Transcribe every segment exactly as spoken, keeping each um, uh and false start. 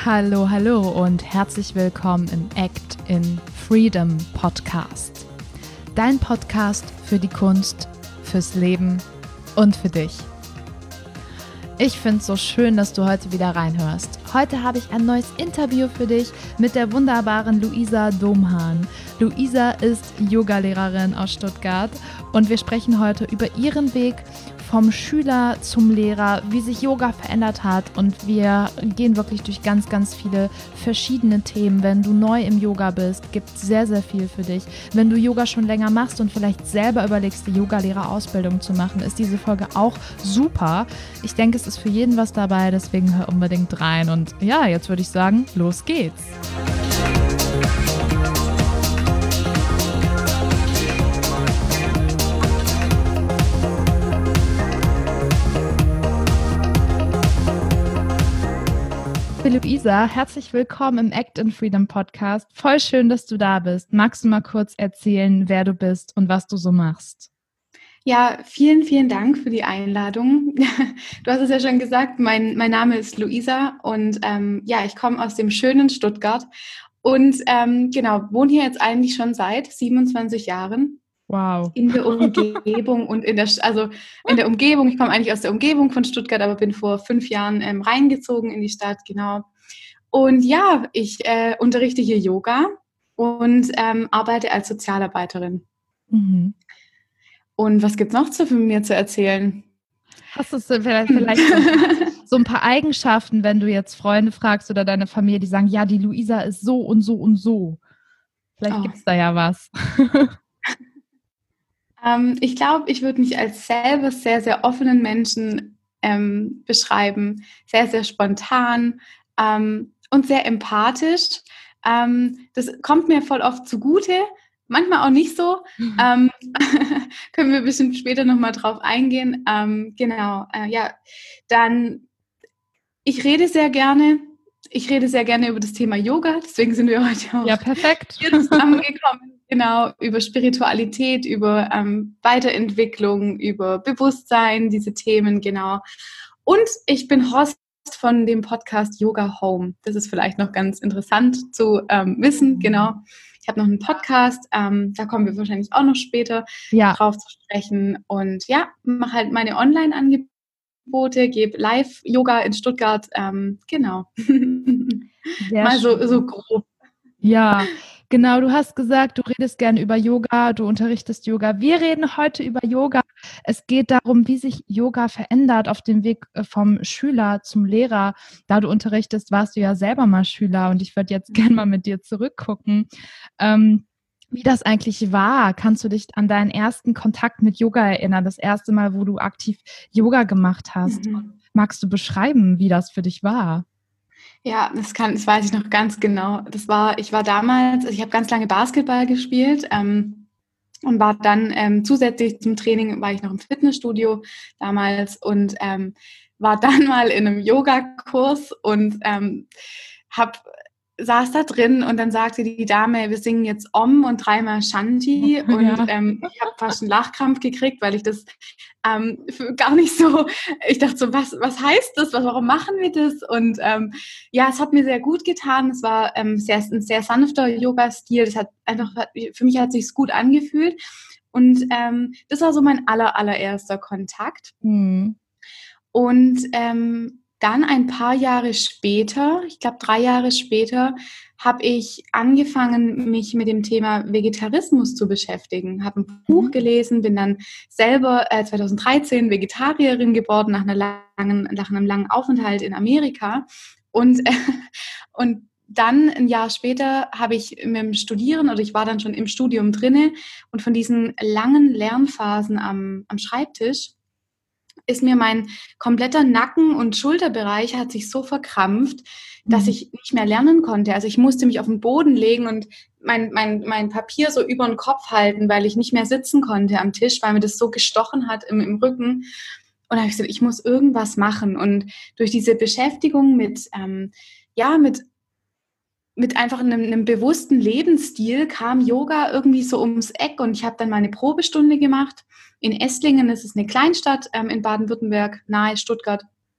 Hallo, hallo und herzlich willkommen im Act in Freedom Podcast. Dein Podcast für die Kunst, fürs Leben und für dich. Ich finde es so schön, dass du heute wieder reinhörst. Heute habe ich ein neues Interview für dich mit der wunderbaren Luisa Domhahn. Luisa ist Yogalehrerin aus Stuttgart und wir sprechen heute über ihren Weg vom Schüler zum Lehrer, wie sich Yoga verändert hat, und wir gehen wirklich durch ganz, ganz viele verschiedene Themen. Wenn du neu im Yoga bist, gibt es sehr, sehr viel für dich. Wenn du Yoga schon länger machst und vielleicht selber überlegst, die Yogalehrerausbildung zu machen, ist diese Folge auch super. Ich denke, es ist für jeden was dabei, deswegen hör unbedingt rein. Und ja, jetzt würde ich sagen, los geht's. Luisa, herzlich willkommen im Act in Freedom Podcast. Voll schön, dass du da bist. Magst du mal kurz erzählen, wer du bist und was du so machst? Ja, vielen, vielen Dank für die Einladung. Du hast es ja schon gesagt, mein, mein Name ist Luisa und ähm, ja, ich komme aus dem schönen Stuttgart und ähm, genau, wohne hier jetzt eigentlich schon seit siebenundzwanzig Jahren. Wow. In der Umgebung und in der, also in der Umgebung, ich komme eigentlich aus der Umgebung von Stuttgart, aber bin vor fünf Jahren ähm, reingezogen in die Stadt, genau. Und ja, ich äh, unterrichte hier Yoga und ähm, arbeite als Sozialarbeiterin. Mhm. Und was gibt's noch zu von mir zu erzählen? Hast du vielleicht, vielleicht so ein paar Eigenschaften, wenn du jetzt Freunde fragst oder deine Familie, die sagen, ja, die Luisa ist so und so und so. Vielleicht Oh. gibt es da ja was. Ähm, ich glaube, ich würde mich als selber sehr, sehr offenen Menschen ähm, beschreiben. Sehr, sehr spontan ähm, und sehr empathisch. Ähm, das kommt mir voll oft zugute, manchmal auch nicht so. Ähm, können wir ein bisschen später nochmal drauf eingehen. Ähm, genau, äh, ja. Dann, ich rede sehr gerne. Ich rede sehr gerne über das Thema Yoga, deswegen sind wir heute auch Ja, perfekt. hier zusammengekommen. Genau, über Spiritualität, über ähm, Weiterentwicklung, über Bewusstsein, diese Themen, genau. Und ich bin Host von dem Podcast Yoga Home. Das ist vielleicht noch ganz interessant zu ähm, wissen, genau. Ich habe noch einen Podcast, ähm, da kommen wir wahrscheinlich auch noch später Ja. drauf zu sprechen. Und ja, mache halt meine Online-Angebote, gebe Live-Yoga in Stuttgart, ähm, genau. Sehr Mal so, schön. so grob. Ja, genau. Du hast gesagt, du redest gerne über Yoga, du unterrichtest Yoga. Wir reden heute über Yoga. Es geht darum, wie sich Yoga verändert auf dem Weg vom Schüler zum Lehrer. Da du unterrichtest, warst du ja selber mal Schüler, und ich würde jetzt gerne mal mit dir zurückgucken, ähm, wie das eigentlich war. Kannst du dich an deinen ersten Kontakt mit Yoga erinnern? Das erste Mal, wo du aktiv Yoga gemacht hast? Mhm. Magst du beschreiben, wie das für dich war? Ja, das kann, das weiß ich noch ganz genau. Das war, ich war damals, also ich habe ganz lange Basketball gespielt ähm, und war dann ähm, zusätzlich zum Training war ich noch im Fitnessstudio damals und ähm, war dann mal in einem Yogakurs und ähm, habe saß da drin und dann sagte die Dame, wir singen jetzt Om und dreimal Shanti und Ja. ähm, ich habe fast einen Lachkrampf gekriegt, weil ich das ähm, gar nicht so, ich dachte so, was, was heißt das, was, warum machen wir das? Und ähm, ja, es hat mir sehr gut getan, es war ähm, sehr, ein sehr sanfter Yoga-Stil, das hat einfach, für mich hat sich's gut angefühlt und ähm, das war so mein aller, allererster Kontakt. Hm. Und ähm, dann ein paar Jahre später, ich glaube drei Jahre später, habe ich angefangen, mich mit dem Thema Vegetarismus zu beschäftigen. Habe ein Buch gelesen, bin dann selber äh, zweitausenddreizehn Vegetarierin geworden nach, einer langen, nach einem langen Aufenthalt in Amerika. Und, äh, und dann ein Jahr später habe ich mit dem Studieren, oder ich war dann schon im Studium drinne, und von diesen langen Lernphasen am, am Schreibtisch ist mir mein kompletter Nacken- und Schulterbereich hat sich so verkrampft, dass ich nicht mehr lernen konnte. Also ich musste mich auf den Boden legen und mein, mein, mein Papier so über den Kopf halten, weil ich nicht mehr sitzen konnte am Tisch, weil mir das so gestochen hat im, im Rücken. Und da habe ich gesagt, ich muss irgendwas machen. Und durch diese Beschäftigung mit, ähm, ja, mit mit einfach einem, einem bewussten Lebensstil kam Yoga irgendwie so ums Eck, und ich habe dann mal eine Probestunde gemacht in Esslingen. Das ist eine Kleinstadt ähm, in Baden-Württemberg, nahe Stuttgart.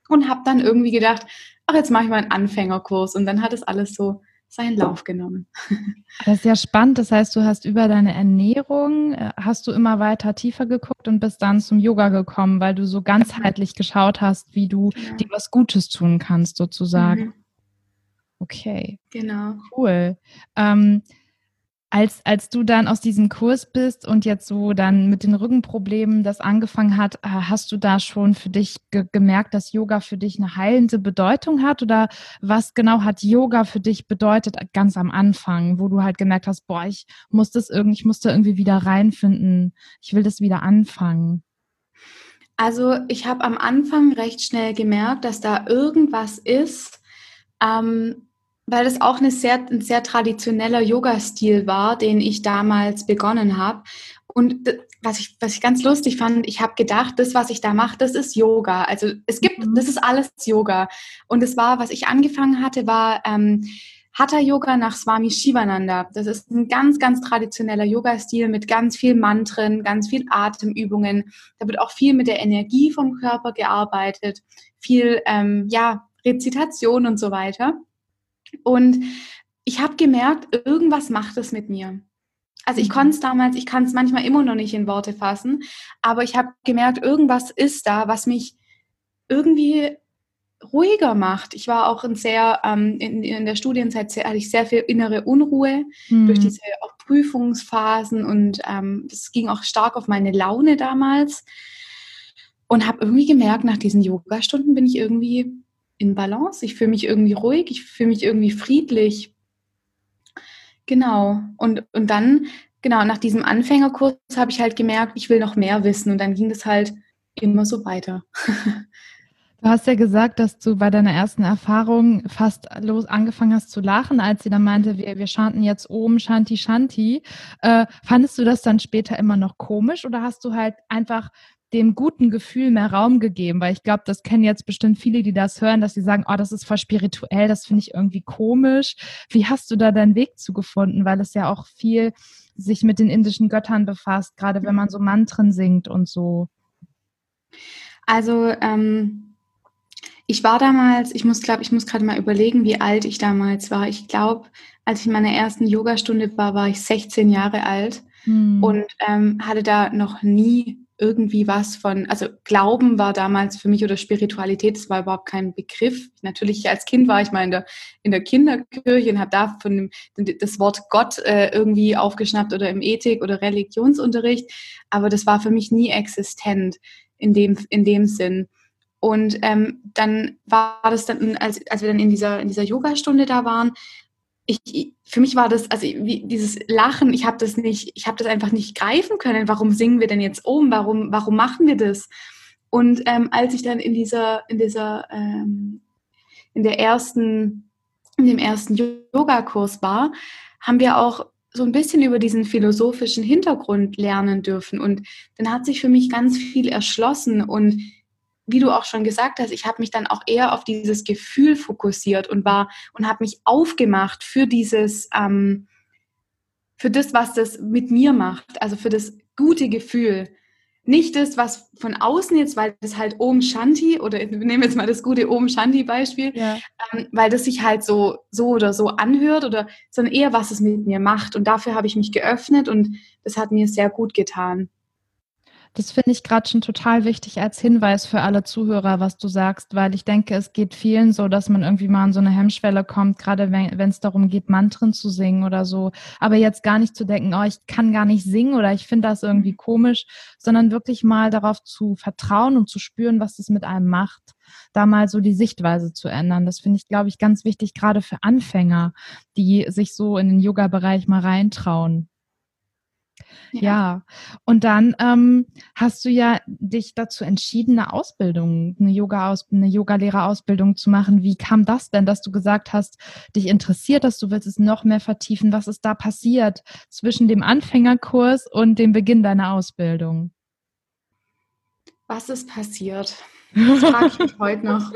und habe dann irgendwie gedacht, ach, jetzt mache ich mal einen Anfängerkurs. Und dann hat es alles so seinen Lauf genommen. Das ist ja spannend. Das heißt, du hast über deine Ernährung, äh, hast du immer weiter tiefer geguckt und bist dann zum Yoga gekommen, weil du so ganzheitlich geschaut hast, wie du Genau. dir was Gutes tun kannst, sozusagen. Mhm. Okay, Genau. cool. Ähm, als, als du dann aus diesem Kurs bist und jetzt so dann mit den Rückenproblemen das angefangen hat, äh, hast du da schon für dich ge- gemerkt, dass Yoga für dich eine heilende Bedeutung hat? Oder was genau hat Yoga für dich bedeutet ganz am Anfang, wo du halt gemerkt hast, boah, ich muss das irgendwie, ich muss da irgendwie wieder reinfinden, ich will das wieder anfangen? Also ich habe am Anfang recht schnell gemerkt, dass da irgendwas ist, ähm, weil es auch eine sehr, ein sehr traditioneller Yoga-Stil war, den ich damals begonnen habe. Und d- was ich, was ich ganz lustig fand, ich habe gedacht, das, was ich da mache, das ist Yoga. Also es gibt, Mhm. das ist alles Yoga. Und es war, was ich angefangen hatte, war ähm, Hatha-Yoga nach Swami Shivananda. Das ist ein ganz, ganz traditioneller Yoga-Stil mit ganz viel Mantren, ganz viel Atemübungen. Da wird auch viel mit der Energie vom Körper gearbeitet, viel ähm, ja, Rezitation und so weiter. Und ich habe gemerkt, irgendwas macht es mit mir. Also ich konnte es damals, ich kann es manchmal immer noch nicht in Worte fassen, aber ich habe gemerkt, irgendwas ist da, was mich irgendwie ruhiger macht. Ich war auch in sehr, ähm, in, in der Studienzeit sehr, hatte ich sehr viel innere Unruhe durch Hm. diese auch Prüfungsphasen und ähm, das ging auch stark auf meine Laune damals und habe irgendwie gemerkt, nach diesen Yoga-Stunden bin ich irgendwie in Balance. Ich fühle mich irgendwie ruhig, ich fühle mich irgendwie friedlich. Genau. Und, und dann, genau, nach diesem Anfängerkurs habe ich halt gemerkt, ich will noch mehr wissen. Und dann ging das halt immer so weiter. Du hast ja gesagt, dass du bei deiner ersten Erfahrung fast los angefangen hast zu lachen, als sie dann meinte, wir, wir chanten jetzt Om Shanti Shanti. Äh, fandest du das dann später immer noch komisch oder hast du halt einfach dem guten Gefühl mehr Raum gegeben? Weil ich glaube, das kennen jetzt bestimmt viele, die das hören, dass sie sagen, oh, das ist voll spirituell, das finde ich irgendwie komisch. Wie hast du da deinen Weg zugefunden? Weil es ja auch viel sich mit den indischen Göttern befasst, gerade wenn man so Mantren singt und so. Also, ähm, ich war damals, ich muss glaube, ich muss gerade mal überlegen, wie alt ich damals war. Ich glaube, als ich in meiner ersten Yogastunde war, war ich sechzehn Jahre alt Hm. und ähm, hatte da noch nie irgendwie was von, also Glauben war damals für mich oder Spiritualität, das war überhaupt kein Begriff. Natürlich als Kind war ich mal in der, in der Kinderkirche und habe da von dem, das Wort Gott äh, irgendwie aufgeschnappt oder im Ethik- oder Religionsunterricht, aber das war für mich nie existent in dem, in dem Sinn. Und ähm, dann war das dann, als, als wir dann in dieser, in dieser Yogastunde da waren, ich, für mich war das, also wie, dieses Lachen, ich habe das nicht, ich habe das einfach nicht greifen können. Warum singen wir denn jetzt um? Warum, warum machen wir das? Und ähm, als ich dann in dieser, in dieser, ähm, in der ersten, in dem ersten Yogakurs war, haben wir auch so ein bisschen über diesen philosophischen Hintergrund lernen dürfen. Und dann hat sich für mich ganz viel erschlossen und wie du auch schon gesagt hast, ich habe mich dann auch eher auf dieses Gefühl fokussiert und war und habe mich aufgemacht für dieses, ähm, für das, was das mit mir macht, also für das gute Gefühl. Nicht das, was von außen jetzt, weil das halt Om Shanti oder wir nehmen jetzt mal das gute Om Shanti Beispiel, Ja. ähm, weil das sich halt so, so oder so anhört oder, sondern eher, was es mit mir macht. Und dafür habe ich mich geöffnet und das hat mir sehr gut getan. Das finde ich gerade schon total wichtig als Hinweis für alle Zuhörer, was du sagst, weil ich denke, es geht vielen so, dass man irgendwie mal an so eine Hemmschwelle kommt, gerade wenn wenn es darum geht, Mantren zu singen oder so. Aber jetzt gar nicht zu denken, oh, ich kann gar nicht singen oder ich finde das irgendwie komisch, sondern wirklich mal darauf zu vertrauen und zu spüren, was das mit einem macht, da mal so die Sichtweise zu ändern. Das finde ich, glaube ich, ganz wichtig, gerade für Anfänger, die sich so in den Yoga-Bereich mal reintrauen. Ja. Ja, und dann ähm, hast du ja dich dazu entschieden, eine Ausbildung, eine Yoga -Aus eine Yogalehrerausbildung zu machen. Wie kam das denn, dass du gesagt hast, dich interessiert das, du willst es noch mehr vertiefen? Was ist da passiert zwischen dem Anfängerkurs und dem Beginn deiner Ausbildung? Was ist passiert? Das frage ich mich heute noch.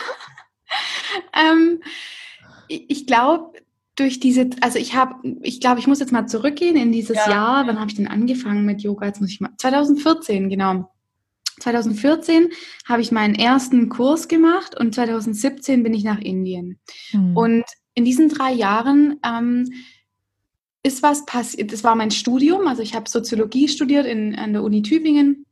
ähm, ich ich glaube, durch diese, also ich habe, ich glaube, ich muss jetzt mal zurückgehen in dieses Ja. Jahr. Wann habe ich denn angefangen mit Yoga? Jetzt muss ich mal, zwanzig vierzehn, genau. zwanzig vierzehn habe ich meinen ersten Kurs gemacht und zwanzig siebzehn bin ich nach Indien. Mhm. Und in diesen drei Jahren ähm, ist was passiert. Das war mein Studium, also ich habe Soziologie studiert in, an der Uni Tübingen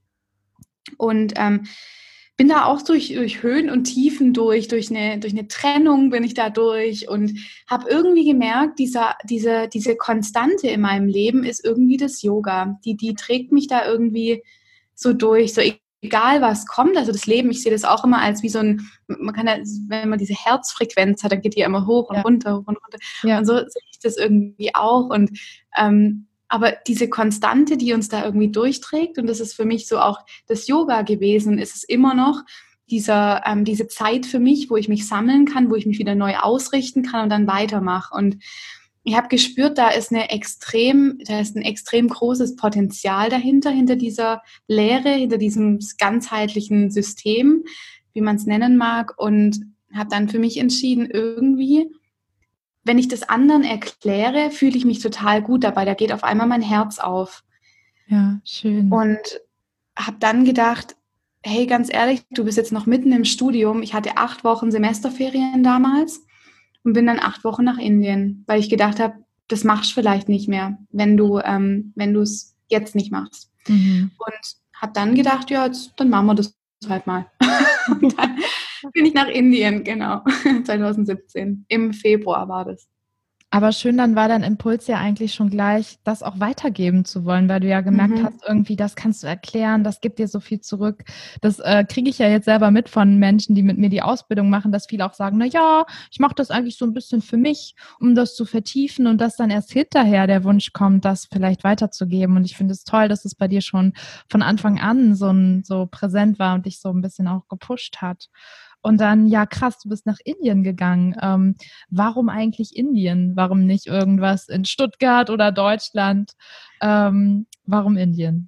und ähm, bin da auch durch, durch Höhen und Tiefen durch, durch eine, durch eine Trennung bin ich da durch und habe irgendwie gemerkt, dieser, diese, diese Konstante in meinem Leben ist irgendwie das Yoga. Die, die trägt mich da irgendwie so durch, so egal was kommt, also das Leben, ich sehe das auch immer als wie so ein, man kann ja, wenn man diese Herzfrequenz hat, dann geht die ja immer hoch und ja. runter, hoch und runter. Ja. Und so sehe ich das irgendwie auch und ähm, aber diese Konstante, die uns da irgendwie durchträgt, und das ist für mich so auch das Yoga gewesen, ist es immer noch dieser, ähm, diese Zeit für mich, wo ich mich sammeln kann, wo ich mich wieder neu ausrichten kann und dann weitermache. Und ich habe gespürt, da ist eine extrem, da ist ein extrem großes Potenzial dahinter, hinter dieser Lehre, hinter diesem ganzheitlichen System, wie man es nennen mag. Und habe dann für mich entschieden, irgendwie, wenn ich das anderen erkläre, fühle ich mich total gut dabei. Da geht auf einmal mein Herz auf. Ja, schön. Und habe dann gedacht, hey, ganz ehrlich, du bist jetzt noch mitten im Studium. Ich hatte acht Wochen Semesterferien damals und bin dann acht Wochen nach Indien, weil ich gedacht habe, das machst du vielleicht nicht mehr, wenn du ähm, wenn du es jetzt nicht machst. Mhm. Und habe dann gedacht, ja, jetzt, dann machen wir das halt mal. Und dann bin ich nach Indien, genau, zwanzig siebzehn. Im Februar war das. Aber schön, dann war dein Impuls ja eigentlich schon gleich, das auch weitergeben zu wollen, weil du ja gemerkt mhm. hast, irgendwie, das kannst du erklären, das gibt dir so viel zurück. Das äh, kriege ich ja jetzt selber mit von Menschen, die mit mir die Ausbildung machen, dass viele auch sagen, na ja, ich mache das eigentlich so ein bisschen für mich, um das zu vertiefen und dass dann erst hinterher der Wunsch kommt, das vielleicht weiterzugeben. Und ich finde es toll, dass es bei dir schon von Anfang an so, ein, so präsent war und dich so ein bisschen auch gepusht hat. Und dann, ja krass, du bist nach Indien gegangen. Ähm, warum eigentlich Indien? Warum nicht irgendwas in Stuttgart oder Deutschland? Ähm, warum Indien?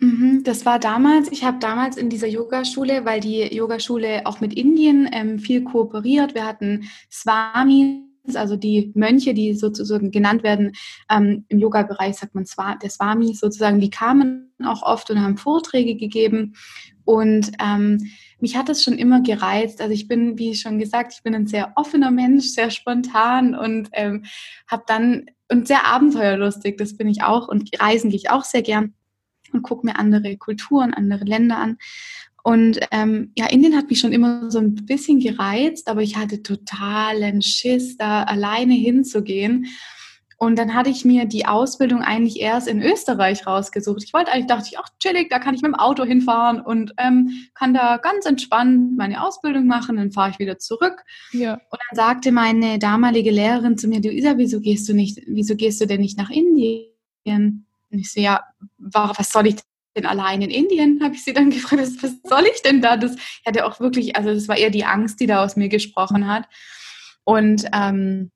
Das war damals, ich habe damals in dieser Yogaschule, weil die Yogaschule auch mit Indien ähm, viel kooperiert. Wir hatten Swamis, also die Mönche, die sozusagen genannt werden, ähm, im Yoga-Bereich sagt man Swa, der Swami sozusagen, die kamen auch oft und haben Vorträge gegeben. Und ähm, mich hat das schon immer gereizt. Also ich bin, wie schon gesagt, ich bin ein sehr offener Mensch, sehr spontan und ähm, habe dann und sehr abenteuerlustig. Das bin ich auch und reisen gehe ich auch sehr gern und gucke mir andere Kulturen, andere Länder an. Und ähm, ja, Indien hat mich schon immer so ein bisschen gereizt, aber ich hatte totalen Schiss, da alleine hinzugehen. Und dann hatte ich mir die Ausbildung eigentlich erst in Österreich rausgesucht. Ich wollte eigentlich, dachte ich, ach chillig, da kann ich mit dem Auto hinfahren und ähm, kann da ganz entspannt meine Ausbildung machen, dann fahre ich wieder zurück. Ja. Und dann sagte meine damalige Lehrerin zu mir, du Isa, wieso gehst du nicht, wieso gehst du denn nicht nach Indien? Und ich so, ja, was soll ich denn allein in Indien? Habe ich sie dann gefragt, was soll ich denn da? Das hatte auch wirklich, also das war eher die Angst, die da aus mir gesprochen hat. Und ähm,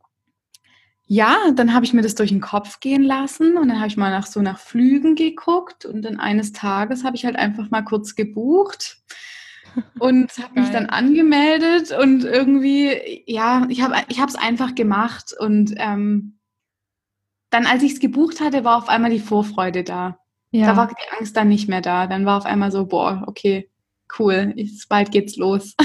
ja, dann habe ich mir das durch den Kopf gehen lassen und dann habe ich mal nach so nach Flügen geguckt und dann eines Tages habe ich halt einfach mal kurz gebucht und habe mich dann angemeldet und irgendwie, ja, ich habe ich habe es einfach gemacht und ähm, dann, als ich es gebucht hatte, war auf einmal die Vorfreude da. Ja. Da war die Angst dann nicht mehr da. Dann war auf einmal so, boah, okay, cool, ich, bald geht's los.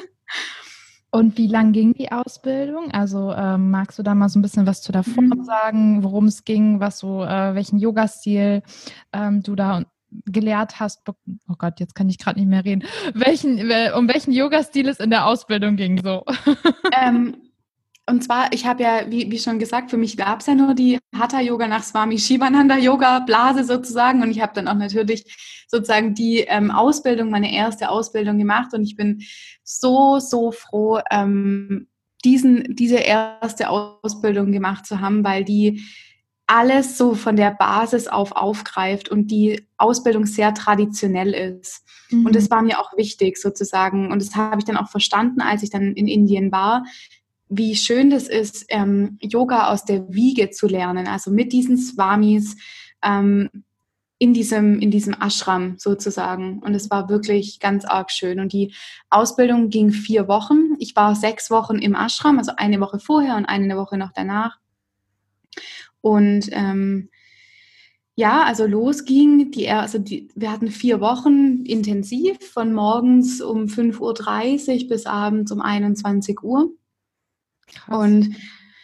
Und wie lang ging die Ausbildung? Also ähm, magst du da mal so ein bisschen was zu der Form mhm. sagen, worum es ging, was so, äh, welchen Yoga-Stil ähm, du da gelehrt hast? Oh Gott, jetzt kann ich gerade nicht mehr reden. Welchen, um welchen Yoga-Stil es in der Ausbildung ging so? Ähm, und zwar, ich habe ja, wie, wie schon gesagt, für mich gab es ja nur die Hatha-Yoga nach Swami Shivananda-Yoga-Blase sozusagen. Und ich habe dann auch natürlich sozusagen die ähm, Ausbildung, meine erste Ausbildung gemacht. Und ich bin so, so froh, ähm, diesen, diese erste Ausbildung gemacht zu haben, weil die alles so von der Basis auf aufgreift und die Ausbildung sehr traditionell ist. Mhm. Und das war mir auch wichtig sozusagen. Und das habe ich dann auch verstanden, als ich dann in Indien war, wie schön das ist, ähm, Yoga aus der Wiege zu lernen, also mit diesen Swamis ähm, in diesem, in diesem Ashram sozusagen. Und es war wirklich ganz arg schön. Und die Ausbildung ging vier Wochen. Ich war sechs Wochen im Ashram, also eine Woche vorher und eine Woche noch danach. Und ähm, Ja, also losging, die, also die, wir hatten vier Wochen intensiv, von morgens um fünf Uhr dreißig bis abends um einundzwanzig Uhr. Krass. Und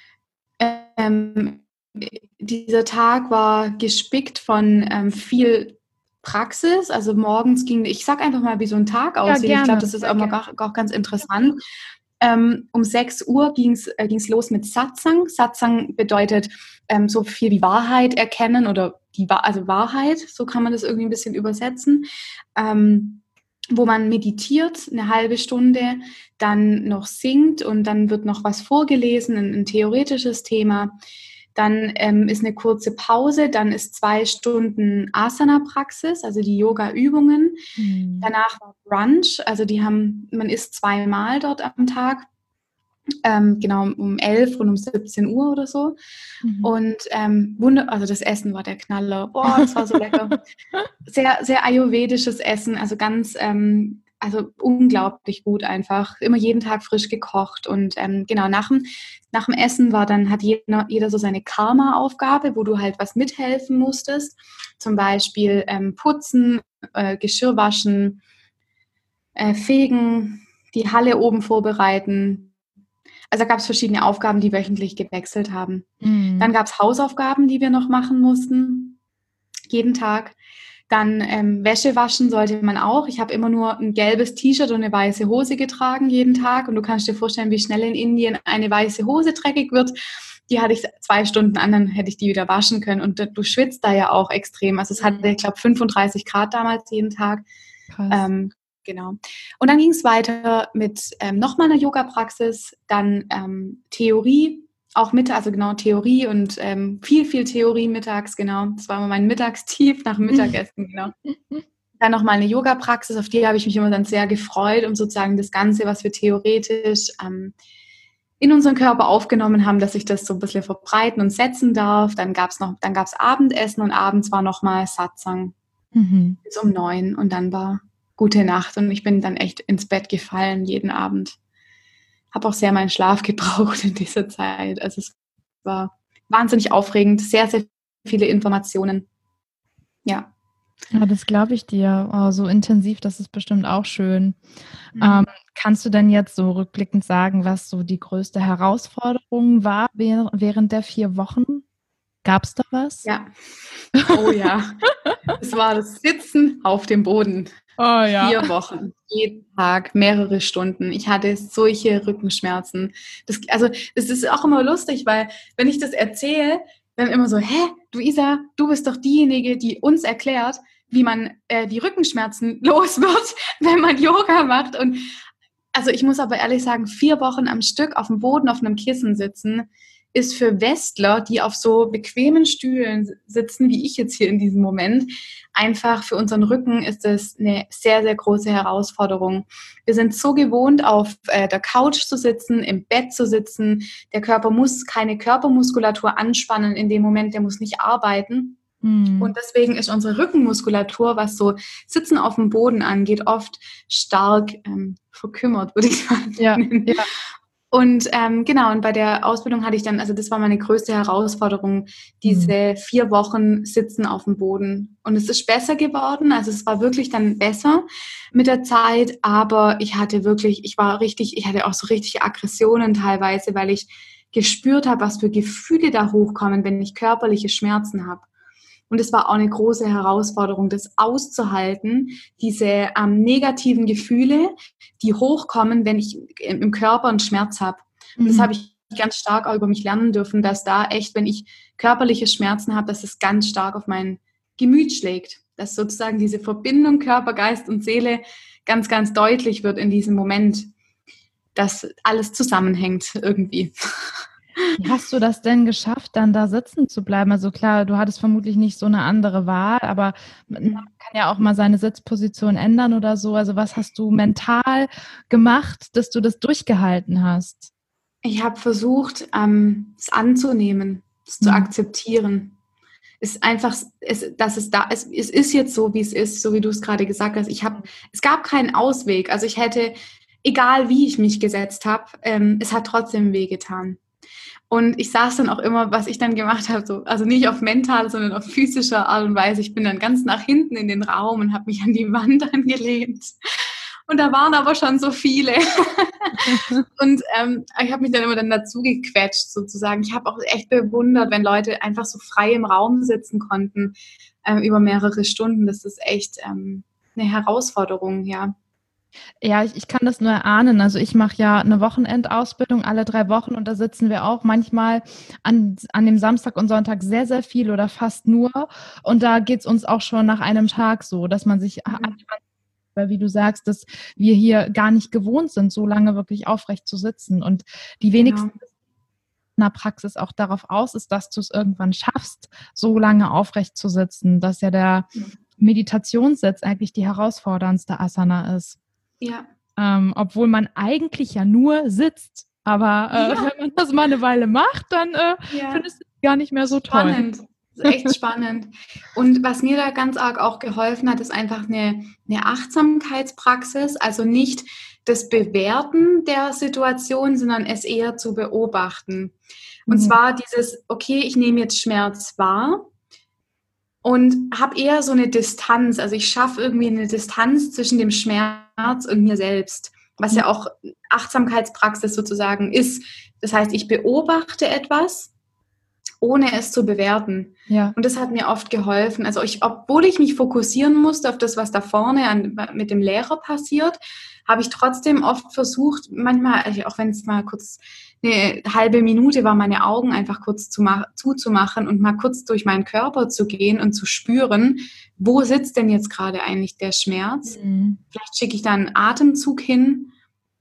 ähm, dieser Tag war gespickt von ähm, viel Praxis. Also morgens ging, ich sag einfach mal, wie so ein Tag Ja, aussieht. Ich glaube, gerne. das ist Sehr auch mal gerne. auch, auch ganz interessant. Ähm, um sechs Uhr ging es äh, ging's los mit Satsang. Satsang bedeutet ähm, so viel wie Wahrheit erkennen oder die also Wahrheit, so kann man das irgendwie ein bisschen übersetzen. Ähm, wo man meditiert, eine halbe Stunde, dann noch singt und dann wird noch was vorgelesen, ein, ein theoretisches Thema. Dann ähm, ist eine kurze Pause, dann ist zwei Stunden Asana-Praxis, also die Yoga-Übungen. Hm. Danach war Brunch, also die haben, man isst zweimal dort am Tag, ähm, genau um elf und um siebzehn Uhr oder so. Mhm. Und ähm, wunder, also das Essen war der Knaller. Boah, das war so lecker. Sehr, sehr ayurvedisches Essen, also ganz, ähm, also unglaublich gut einfach. Immer jeden Tag frisch gekocht. Und ähm, genau, nach dem, nach dem Essen war dann, hat jeder, jeder so seine Karma-Aufgabe, wo du halt was mithelfen musstest. Zum Beispiel ähm, putzen, äh, Geschirr waschen, äh, fegen, die Halle oben vorbereiten. Also da gab es verschiedene Aufgaben, die wöchentlich gewechselt haben. Mhm. Dann gab es Hausaufgaben, die wir noch machen mussten, jeden Tag. Dann ähm, Wäsche waschen sollte man auch. Ich habe immer nur ein gelbes T-Shirt und eine weiße Hose getragen jeden Tag. Und du kannst dir vorstellen, wie schnell in Indien eine weiße Hose dreckig wird. Die hatte ich zwei Stunden an, dann hätte ich die wieder waschen können. Und du schwitzt da ja auch extrem. Also es hatte, ich glaube, fünfunddreißig Grad damals jeden Tag. Krass. Ähm, genau. Und dann ging es weiter mit ähm, nochmal einer Yoga-Praxis, dann ähm, Theorie, auch Mittag, also genau Theorie und ähm, viel, viel Theorie mittags, genau. Das war immer mein Mittagstief nach dem Mittagessen, genau. Dann nochmal eine Yoga-Praxis, auf die habe ich mich immer dann sehr gefreut, um sozusagen das Ganze, was wir theoretisch ähm, in unseren Körper aufgenommen haben, dass ich das so ein bisschen verbreiten und setzen darf. Dann gab es noch, dann gab es Abendessen und abends war nochmal Satsang Mhm. bis um neun und dann war gute Nacht und ich bin dann echt ins Bett gefallen jeden Abend. Habe auch sehr meinen Schlaf gebraucht in dieser Zeit. Also es war wahnsinnig aufregend, sehr, sehr viele Informationen. Ja. Ja, das glaube ich dir. Oh, so intensiv, das ist bestimmt auch schön. Mhm. Ähm, kannst du denn jetzt so rückblickend sagen, was so die größte Herausforderung war während der vier Wochen? Gab es da was? Ja. Oh ja. Es war das Sitzen auf dem Boden. Oh ja. Vier Wochen, jeden Tag, mehrere Stunden. Ich hatte solche Rückenschmerzen. Das, also es ist auch immer lustig, weil wenn ich das erzähle, dann immer so, hä, du Isa, du bist doch diejenige, die uns erklärt, wie man äh, die Rückenschmerzen los wird, wenn man Yoga macht. Und also ich muss aber ehrlich sagen, vier Wochen am Stück auf dem Boden auf einem Kissen sitzen, ist für Westler, die auf so bequemen Stühlen sitzen, wie ich jetzt hier in diesem Moment, einfach für unseren Rücken ist das eine sehr, sehr große Herausforderung. Wir sind so gewohnt, auf äh, der Couch zu sitzen, im Bett zu sitzen. Der Körper muss keine Körpermuskulatur anspannen in dem Moment, der muss nicht arbeiten. Hm. Und deswegen ist unsere Rückenmuskulatur, was so Sitzen auf dem Boden angeht, oft stark ähm, verkümmert, würde ich mal Ja, nennen. ja. Und ähm, genau, und bei der Ausbildung hatte ich dann, also das war meine größte Herausforderung, diese Hm. vier Wochen Sitzen auf dem Boden. Und es ist besser geworden, also es war wirklich dann besser mit der Zeit, aber ich hatte wirklich, ich war richtig, ich hatte auch so richtig Aggressionen teilweise, weil ich gespürt habe, was für Gefühle da hochkommen, wenn ich körperliche Schmerzen habe. Und es war auch eine große Herausforderung, das auszuhalten, diese ähm, negativen Gefühle, die hochkommen, wenn ich im Körper einen Schmerz habe. Und das Mhm. habe ich ganz stark auch über mich lernen dürfen, dass da echt, wenn ich körperliche Schmerzen habe, dass es ganz stark auf mein Gemüt schlägt. Dass sozusagen diese Verbindung Körper, Geist und Seele ganz, ganz deutlich wird in diesem Moment, dass alles zusammenhängt irgendwie. Wie hast du das denn geschafft, dann da sitzen zu bleiben? Also klar, du hattest vermutlich nicht so eine andere Wahl, aber man kann ja auch mal seine Sitzposition ändern oder so. Also was hast du mental gemacht, dass du das durchgehalten hast? Ich habe versucht, ähm, es anzunehmen, es zu Mhm. akzeptieren. Es ist einfach, es, dass es da ist, es ist jetzt so, wie es ist, so wie du es gerade gesagt hast. Ich habe, es gab keinen Ausweg. Also ich hätte, egal wie ich mich gesetzt habe, ähm, es hat trotzdem wehgetan. Und ich saß dann auch immer, was ich dann gemacht habe, so, also nicht auf mental, sondern auf physischer Art und Weise. Ich bin dann ganz nach hinten in den Raum und habe mich an die Wand angelehnt. Und da waren aber schon so viele. Und ähm, ich habe mich dann immer dann dazu gequetscht, sozusagen. Ich habe auch echt bewundert, wenn Leute einfach so frei im Raum sitzen konnten, ähm, über mehrere Stunden. Das ist echt ähm, eine Herausforderung, ja. Ja, ich, ich kann das nur erahnen. Also ich mache ja eine Wochenendausbildung alle drei Wochen und da sitzen wir auch manchmal an, an dem Samstag und Sonntag sehr, sehr viel oder fast nur. Und da geht's uns auch schon nach einem Tag so, dass man sich, Mhm. weil wie du sagst, dass wir hier gar nicht gewohnt sind, so lange wirklich aufrecht zu sitzen. Und die wenigsten Genau. in der Praxis auch darauf aus ist, dass du es irgendwann schaffst, so lange aufrecht zu sitzen, dass ja der Meditationssitz eigentlich die herausforderndste Asana ist. Ja. Ähm, obwohl man eigentlich ja nur sitzt. Aber äh, Ja. wenn man das mal eine Weile macht, dann äh, Ja. findest du es gar nicht mehr so toll. Spannend. Das ist echt spannend. Und was mir da ganz arg auch geholfen hat, ist einfach eine, eine Achtsamkeitspraxis. Also nicht das Bewerten der Situation, sondern es eher zu beobachten. Und Mhm. zwar dieses, okay, ich nehme jetzt Schmerz wahr und habe eher so eine Distanz. Also ich schaffe irgendwie eine Distanz zwischen dem Schmerz und mir selbst, was ja auch Achtsamkeitspraxis sozusagen ist. Das heißt, ich beobachte etwas, ohne es zu bewerten. Ja. Und das hat mir oft geholfen. Also ich, obwohl ich mich fokussieren musste auf das, was da vorne an, mit dem Lehrer passiert, habe ich trotzdem oft versucht, manchmal, auch wenn es mal kurz eine halbe Minute war, meine Augen einfach kurz zu ma- zuzumachen und mal kurz durch meinen Körper zu gehen und zu spüren, wo sitzt denn jetzt gerade eigentlich der Schmerz? Mhm. Vielleicht schicke ich da einen Atemzug hin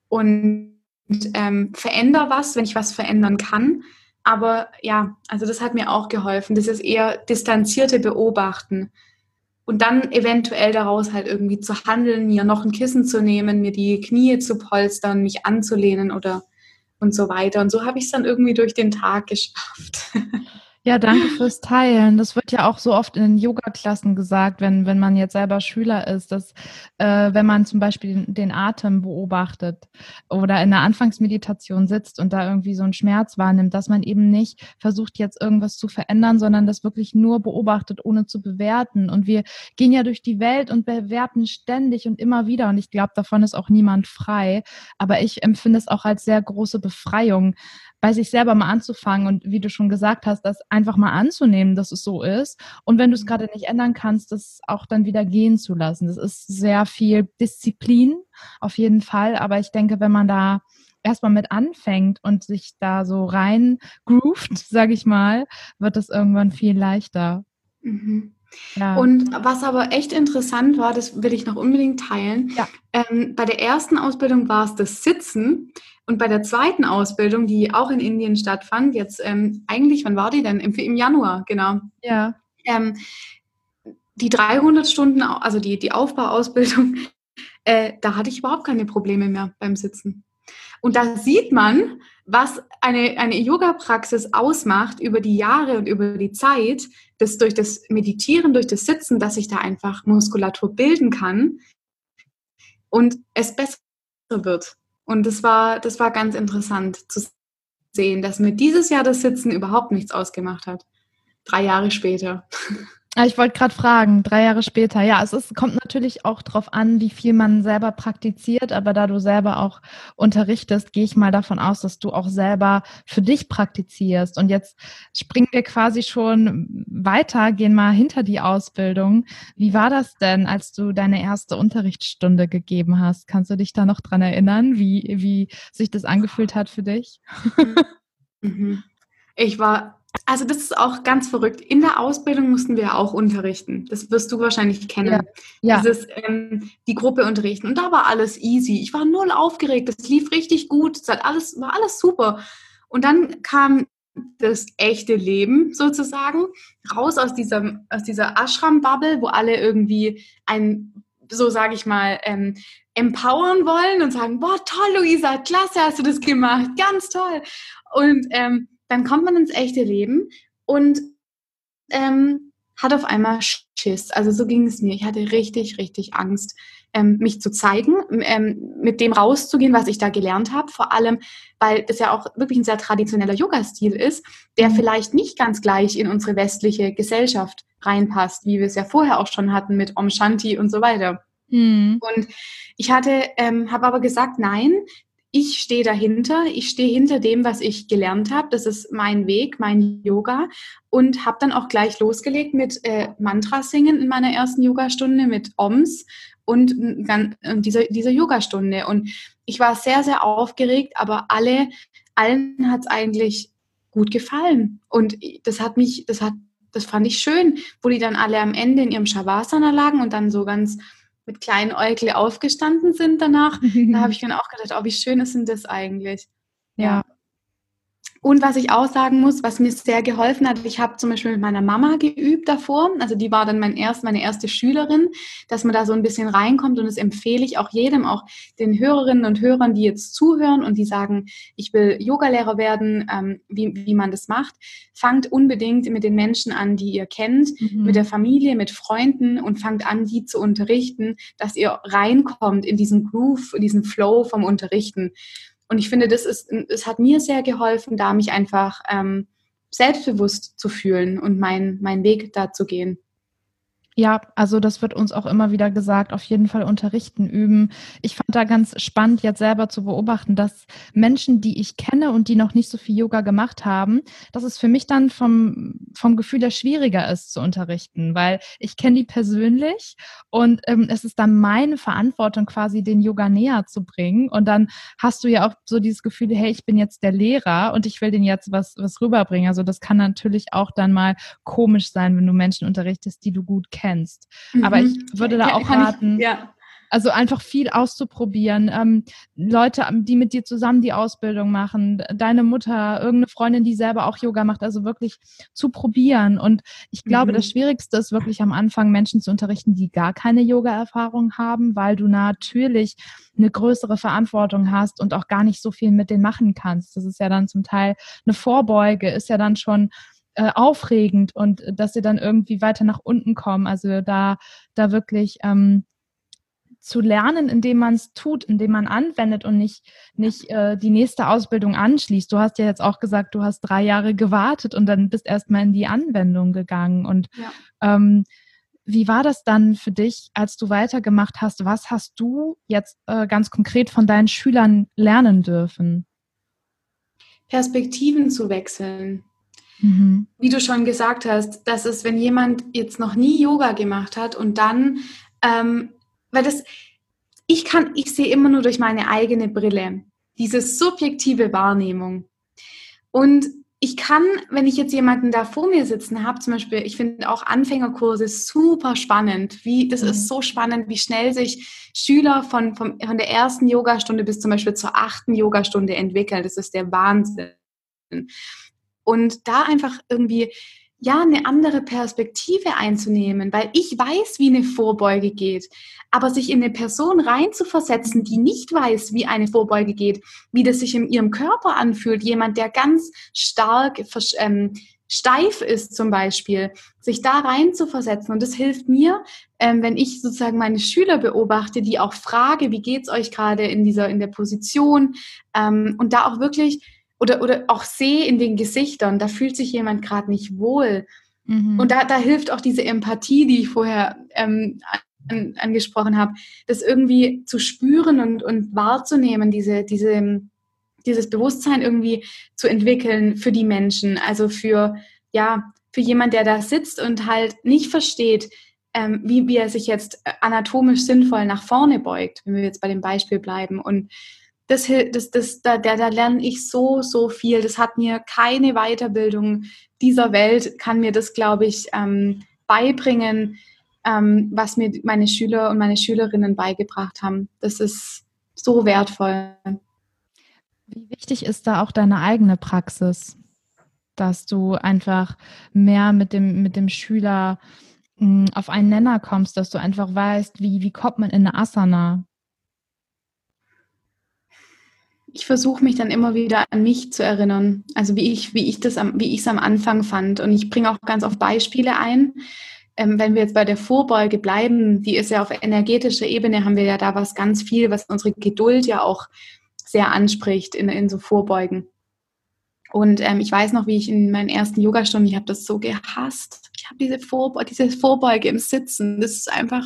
und ähm, verändere was, wenn ich was verändern kann. Aber ja, also das hat mir auch geholfen. Das ist eher distanzierte Beobachten. Und dann eventuell daraus halt irgendwie zu handeln, mir noch ein Kissen zu nehmen, mir die Knie zu polstern, mich anzulehnen oder und so weiter. Und so habe ich es dann irgendwie durch den Tag geschafft. Ja, danke fürs Teilen. Das wird ja auch so oft in den Yoga-Klassen gesagt, wenn, wenn man jetzt selber Schüler ist, dass äh, wenn man zum Beispiel den, den Atem beobachtet oder in der Anfangsmeditation sitzt und da irgendwie so einen Schmerz wahrnimmt, dass man eben nicht versucht, jetzt irgendwas zu verändern, sondern das wirklich nur beobachtet, ohne zu bewerten. Und wir gehen ja durch die Welt und bewerten ständig und immer wieder. Und ich glaube, davon ist auch niemand frei. Aber ich empfinde es auch als sehr große Befreiung, bei sich selber mal anzufangen und wie du schon gesagt hast, das einfach mal anzunehmen, dass es so ist. Und wenn du es gerade nicht ändern kannst, das auch dann wieder gehen zu lassen. Das ist sehr viel Disziplin, auf jeden Fall. Aber ich denke, wenn man da erstmal mit anfängt und sich da so rein groovt, sage ich mal, wird das irgendwann viel leichter. Mhm. Ja. Und was aber echt interessant war, das will ich noch unbedingt teilen. Ja. Ähm, bei der ersten Ausbildung war es das Sitzen und bei der zweiten Ausbildung, die auch in Indien stattfand, jetzt ähm, eigentlich, wann war die denn? Im, im Januar, genau. Ja. Ähm, die dreihundert Stunden, also die, die Aufbauausbildung, äh, da hatte ich überhaupt keine Probleme mehr beim Sitzen. Und da sieht man, was eine, eine Yoga-Praxis ausmacht über die Jahre und über die Zeit, dass durch das Meditieren, durch das Sitzen, dass sich da einfach Muskulatur bilden kann und es besser wird. Und das war, das war ganz interessant zu sehen, dass mir dieses Jahr das Sitzen überhaupt nichts ausgemacht hat. Drei Jahre später. Ich wollte gerade fragen, drei Jahre später. Ja, es ist, kommt natürlich auch darauf an, wie viel man selber praktiziert, aber da du selber auch unterrichtest, gehe ich mal davon aus, dass du auch selber für dich praktizierst. Und jetzt springen wir quasi schon weiter, gehen mal hinter die Ausbildung. Wie war das denn, als du deine erste Unterrichtsstunde gegeben hast? Kannst du dich da noch dran erinnern, wie, wie sich das angefühlt hat für dich? Mhm. Ich war Also das ist auch ganz verrückt. In der Ausbildung mussten wir auch unterrichten. Das wirst du wahrscheinlich kennen. Ja, ja. Dieses, ähm, die Gruppe unterrichten. Und da war alles easy. Ich war null aufgeregt. Das lief richtig gut. Es hat alles, war alles super. Und dann kam das echte Leben sozusagen raus aus dieser, aus dieser Ashram-Bubble, wo alle irgendwie ein, so sage ich mal, ähm, empowern wollen und sagen, boah, toll, Luisa, klasse, hast du das gemacht, ganz toll. Und ähm, dann kommt man ins echte Leben und ähm, hatte auf einmal Schiss. Also so ging es mir. Ich hatte richtig, richtig Angst, ähm, mich zu zeigen, ähm, mit dem rauszugehen, was ich da gelernt habe. Vor allem, weil das ja auch wirklich ein sehr traditioneller Yoga-Stil ist, der mhm. vielleicht nicht ganz gleich in unsere westliche Gesellschaft reinpasst, wie wir es ja vorher auch schon hatten mit Om Shanti und so weiter. Mhm. Und ich hatte, ähm, habe aber gesagt, nein, ich stehe dahinter, ich stehe hinter dem, was ich gelernt habe. Das ist mein Weg, mein Yoga. Und habe dann auch gleich losgelegt mit äh, Mantra singen in meiner ersten Yogastunde, mit Oms und, und dieser, dieser Yogastunde. Und ich war sehr, sehr aufgeregt, aber alle, allen hat es eigentlich gut gefallen. Und das hat mich, das hat, das fand ich schön, wo die dann alle am Ende in ihrem Shavasana lagen und dann so ganz mit kleinen Äugle aufgestanden sind danach. Da habe ich dann auch gedacht, oh, wie schön ist denn das eigentlich? Ja. ja. Und was ich auch sagen muss, was mir sehr geholfen hat, ich habe zum Beispiel mit meiner Mama geübt davor, also die war dann mein erst, meine erste Schülerin, dass man da so ein bisschen reinkommt, und das empfehle ich auch jedem, auch den Hörerinnen und Hörern, die jetzt zuhören und die sagen, ich will Yogalehrer werden, ähm, wie, wie man das macht. Fangt unbedingt mit den Menschen an, die ihr kennt, mhm. mit der Familie, mit Freunden, und fangt an, die zu unterrichten, dass ihr reinkommt in diesen Groove, in diesen Flow vom Unterrichten. Und ich finde, das ist, es hat mir sehr geholfen, da mich einfach ähm, selbstbewusst zu fühlen und mein, meinen Weg da zu gehen. Ja, also das wird uns auch immer wieder gesagt, auf jeden Fall unterrichten, üben. Ich fand da ganz spannend, jetzt selber zu beobachten, dass Menschen, die ich kenne und die noch nicht so viel Yoga gemacht haben, dass es für mich dann vom, vom Gefühl her schwieriger ist zu unterrichten, weil ich kenne die persönlich und ähm, es ist dann meine Verantwortung quasi, den Yoga näher zu bringen, und dann hast du ja auch so dieses Gefühl, hey, ich bin jetzt der Lehrer und ich will denen jetzt was, was rüberbringen. Also das kann natürlich auch dann mal komisch sein, wenn du Menschen unterrichtest, die du gut kennst. kennst. Aber ich würde da auch raten, ich, ja. also einfach viel auszuprobieren. Ähm, Leute, die mit dir zusammen die Ausbildung machen, deine Mutter, irgendeine Freundin, die selber auch Yoga macht, also wirklich zu probieren. Und ich glaube, mhm. das Schwierigste ist wirklich am Anfang, Menschen zu unterrichten, die gar keine Yoga-Erfahrung haben, weil du natürlich eine größere Verantwortung hast und auch gar nicht so viel mit denen machen kannst. Das ist ja dann zum Teil eine Vorbeuge, ist ja dann schon Äh, aufregend, und äh, dass sie dann irgendwie weiter nach unten kommen. Also da, da wirklich ähm, zu lernen, indem man es tut, indem man anwendet und nicht, nicht äh, die nächste Ausbildung anschließt. Du hast ja jetzt auch gesagt, du hast drei Jahre gewartet und dann bist erstmal in die Anwendung gegangen. Und ja. ähm, wie war das dann für dich, als du weitergemacht hast? Was hast du jetzt äh, ganz konkret von deinen Schülern lernen dürfen? Perspektiven zu wechseln. Mhm. Wie du schon gesagt hast, dass es, wenn jemand jetzt noch nie Yoga gemacht hat und dann, ähm, weil das, ich kann, ich sehe immer nur durch meine eigene Brille, diese subjektive Wahrnehmung. Und ich kann, wenn ich jetzt jemanden da vor mir sitzen habe, zum Beispiel, ich finde auch Anfängerkurse super spannend. Wie, das mhm. ist so spannend, wie schnell sich Schüler von, von, von der ersten Yogastunde bis zum Beispiel zur achten Yogastunde entwickeln. Das ist der Wahnsinn. Und da einfach irgendwie, ja, eine andere Perspektive einzunehmen, weil ich weiß, wie eine Vorbeuge geht, aber sich in eine Person reinzuversetzen, die nicht weiß, wie eine Vorbeuge geht, wie das sich in ihrem Körper anfühlt, jemand, der ganz stark ähm, steif ist zum Beispiel, sich da reinzuversetzen. Und das hilft mir, ähm, wenn ich sozusagen meine Schüler beobachte, die auch frage, wie geht's euch gerade in dieser, in der Position, ähm, und da auch wirklich Oder, oder auch sehe in den Gesichtern, da fühlt sich jemand gerade nicht wohl. Mhm. Und da, da hilft auch diese Empathie, die ich vorher ähm, an, angesprochen habe, das irgendwie zu spüren und, und wahrzunehmen, diese, diese, dieses Bewusstsein irgendwie zu entwickeln für die Menschen. Also für, ja, für jemand, der da sitzt und halt nicht versteht, ähm, wie, wie er sich jetzt anatomisch sinnvoll nach vorne beugt, wenn wir jetzt bei dem Beispiel bleiben. Und Das, das, das, da, da, da lerne ich so, so viel. Das hat mir keine Weiterbildung dieser Welt, kann mir das, glaube ich, ähm, beibringen, ähm, was mir meine Schüler und meine Schülerinnen beigebracht haben. Das ist so wertvoll. Wie wichtig ist da auch deine eigene Praxis, dass du einfach mehr mit dem, mit dem Schüler mh, auf einen Nenner kommst, dass du einfach weißt, wie, wie kommt man in eine Asana? Ich versuche mich dann immer wieder an mich zu erinnern, also wie ich, wie ich das am, wie ich es am Anfang fand. Und ich bringe auch ganz oft Beispiele ein. Ähm, wenn wir jetzt bei der Vorbeuge bleiben, die ist ja auf energetischer Ebene, haben wir ja da was ganz viel, was unsere Geduld ja auch sehr anspricht in, in so Vorbeugen. Und ähm, ich weiß noch, wie ich in meinen ersten Yogastunden, ich habe das so gehasst. Ich habe diese, Vorbe- diese Vorbeuge im Sitzen, das ist einfach...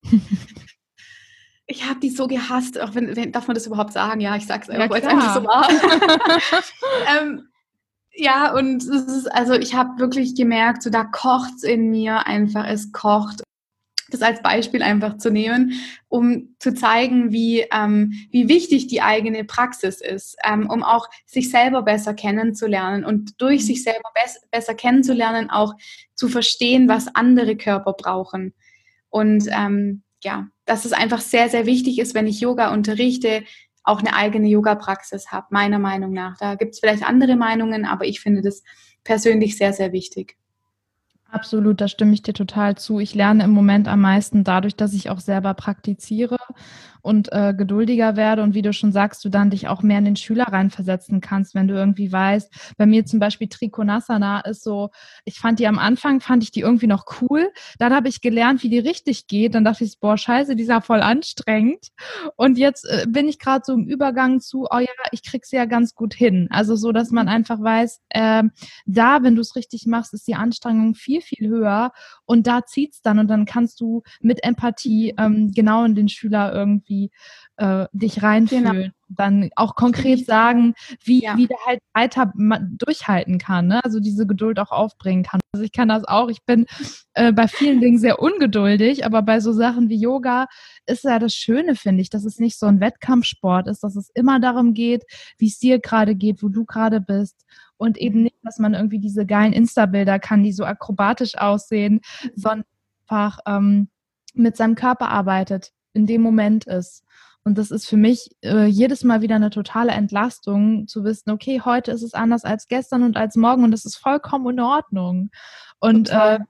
Ich habe die so gehasst, auch wenn, wenn, darf man das überhaupt sagen? Ja, ich sag's einfach, Ja, weil es einfach so klar. war. ähm, ja, und es ist, also ich habe wirklich gemerkt, so da kocht's in mir einfach, es kocht. Das als Beispiel einfach zu nehmen, um zu zeigen, wie, ähm, wie wichtig die eigene Praxis ist, ähm, um auch sich selber besser kennenzulernen und durch sich selber bes- besser kennenzulernen auch zu verstehen, was andere Körper brauchen. Und ähm, ja, dass es einfach sehr, sehr wichtig ist, wenn ich Yoga unterrichte, auch eine eigene Yoga-Praxis habe, meiner Meinung nach. Da gibt es vielleicht andere Meinungen, aber ich finde das persönlich sehr, sehr wichtig. Absolut, da stimme ich dir total zu. Ich lerne im Moment am meisten dadurch, dass ich auch selber praktiziere und äh, geduldiger werde und wie du schon sagst, du dann dich auch mehr in den Schüler reinversetzen kannst, wenn du irgendwie weißt, bei mir zum Beispiel Trikonasana ist so, ich fand die am Anfang, fand ich die irgendwie noch cool, dann habe ich gelernt, wie die richtig geht, dann dachte ich, boah, scheiße, die ist ja voll anstrengend und jetzt äh, bin ich gerade so im Übergang zu, oh ja, ich krieg sie ja ganz gut hin, also so, dass man einfach weiß, äh, da, wenn du es richtig machst, ist die Anstrengung viel, viel höher und da zieht's dann und dann kannst du mit Empathie ähm, genau in den Schüler irgendwie äh, dich reinfühlen. Genau. Dann auch konkret sagen, wie, Ja. wie der halt weiter durchhalten kann, ne? Also diese Geduld auch aufbringen kann. Also ich kann das auch, ich bin äh, bei vielen Dingen sehr ungeduldig, aber bei so Sachen wie Yoga ist ja das Schöne, finde ich, dass es nicht so ein Wettkampfsport ist, dass es immer darum geht, wie es dir gerade geht, wo du gerade bist. Und eben nicht, dass man irgendwie diese geilen Insta-Bilder kann, die so akrobatisch aussehen, sondern einfach ähm, mit seinem Körper arbeitet, in dem Moment ist. Und das ist für mich äh, jedes Mal wieder eine totale Entlastung, zu wissen, okay, heute ist es anders als gestern und als morgen und das ist vollkommen in Ordnung. Und äh,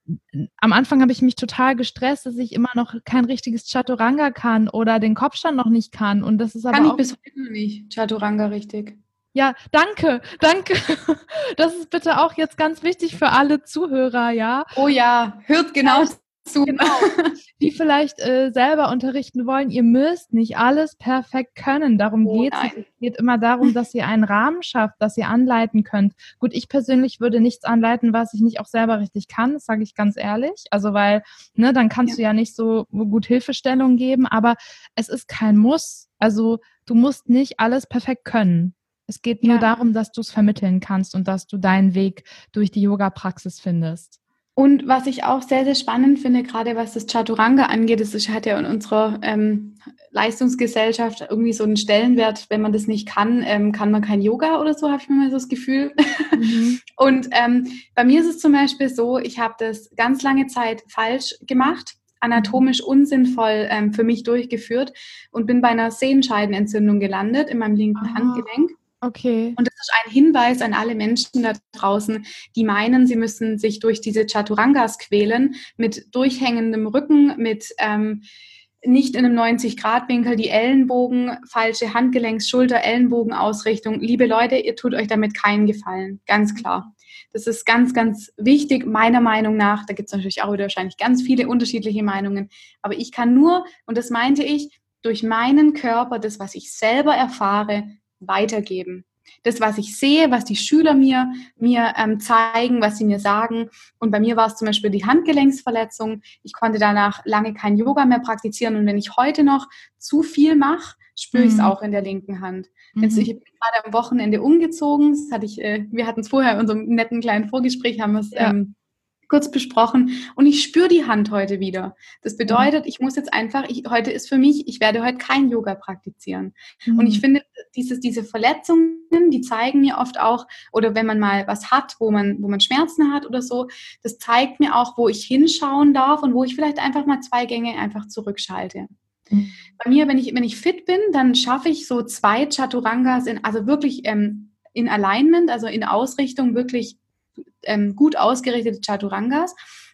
am Anfang habe ich mich total gestresst, dass ich immer noch kein richtiges Chaturanga kann oder den Kopfstand noch nicht kann. Und das ist Kann aber ich auch bis heute noch nicht, Chaturanga richtig. ja, danke, danke. Das ist bitte auch jetzt ganz wichtig für alle Zuhörer, ja. Oh ja, hört genau zu. Genau, die vielleicht äh, selber unterrichten wollen. Ihr müsst nicht alles perfekt können. Darum Oh geht es nicht. nein. Es geht immer darum, dass ihr einen Rahmen schafft, dass ihr anleiten könnt. Gut, ich persönlich würde nichts anleiten, was ich nicht auch selber richtig kann, das sage ich ganz ehrlich. Also weil, ne, dann kannst Ja. du ja nicht so gut Hilfestellung geben, aber es ist kein Muss. Also du musst nicht alles perfekt können. Es geht nur Ja. darum, dass du es vermitteln kannst und dass du deinen Weg durch die Yoga-Praxis findest. Und was ich auch sehr, sehr spannend finde, gerade was das Chaturanga angeht, das ist, hat ja in unserer ähm, Leistungsgesellschaft irgendwie so einen Stellenwert, wenn man das nicht kann, ähm, kann man kein Yoga oder so, habe ich mir so das Gefühl. Mhm. Und ähm, bei mir ist es zum Beispiel so, ich habe das ganz lange Zeit falsch gemacht, anatomisch unsinnvoll ähm, für mich durchgeführt und bin bei einer Sehenscheidenentzündung gelandet in meinem linken Ah. Handgelenk. Okay. Und das ist ein Hinweis an alle Menschen da draußen, die meinen, sie müssen sich durch diese Chaturangas quälen, mit durchhängendem Rücken, mit ähm, nicht in einem neunzig-Grad-Winkel, die Ellenbogen, falsche Handgelenks-, Schulter-, Ellenbogenausrichtung. Liebe Leute, ihr tut euch damit keinen Gefallen, ganz klar. Das ist ganz, ganz wichtig, meiner Meinung nach. Da gibt es natürlich auch wieder wahrscheinlich ganz viele unterschiedliche Meinungen. Aber ich kann nur, und das meinte ich, durch meinen Körper, das, was ich selber erfahre, weitergeben. Das, was ich sehe, was die Schüler mir, mir ähm, zeigen, was sie mir sagen. Und bei mir war es zum Beispiel die Handgelenksverletzung. Ich konnte danach lange kein Yoga mehr praktizieren. Und wenn ich heute noch zu viel mache, spüre ich es Mhm. auch in der linken Hand. Mhm. Jetzt, ich bin gerade am Wochenende umgezogen. Das hatte ich, äh, wir hatten es vorher in unserem netten kleinen Vorgespräch, haben wir es Ja. ähm, kurz besprochen und ich spüre die Hand heute wieder. Das bedeutet, ich muss jetzt einfach, ich, heute ist für mich, ich werde heute kein Yoga praktizieren. Mhm. Und ich finde, dieses, diese Verletzungen, die zeigen mir oft auch, oder wenn man mal was hat, wo man, wo man Schmerzen hat oder so, das zeigt mir auch, wo ich hinschauen darf und wo ich vielleicht einfach mal zwei Gänge einfach zurückschalte. Mhm. Bei mir, wenn ich, wenn ich fit bin, dann schaffe ich so zwei Chaturangas in, also wirklich ähm, in Alignment, also in Ausrichtung wirklich ähm, gut ausgerichtete Chaturangas.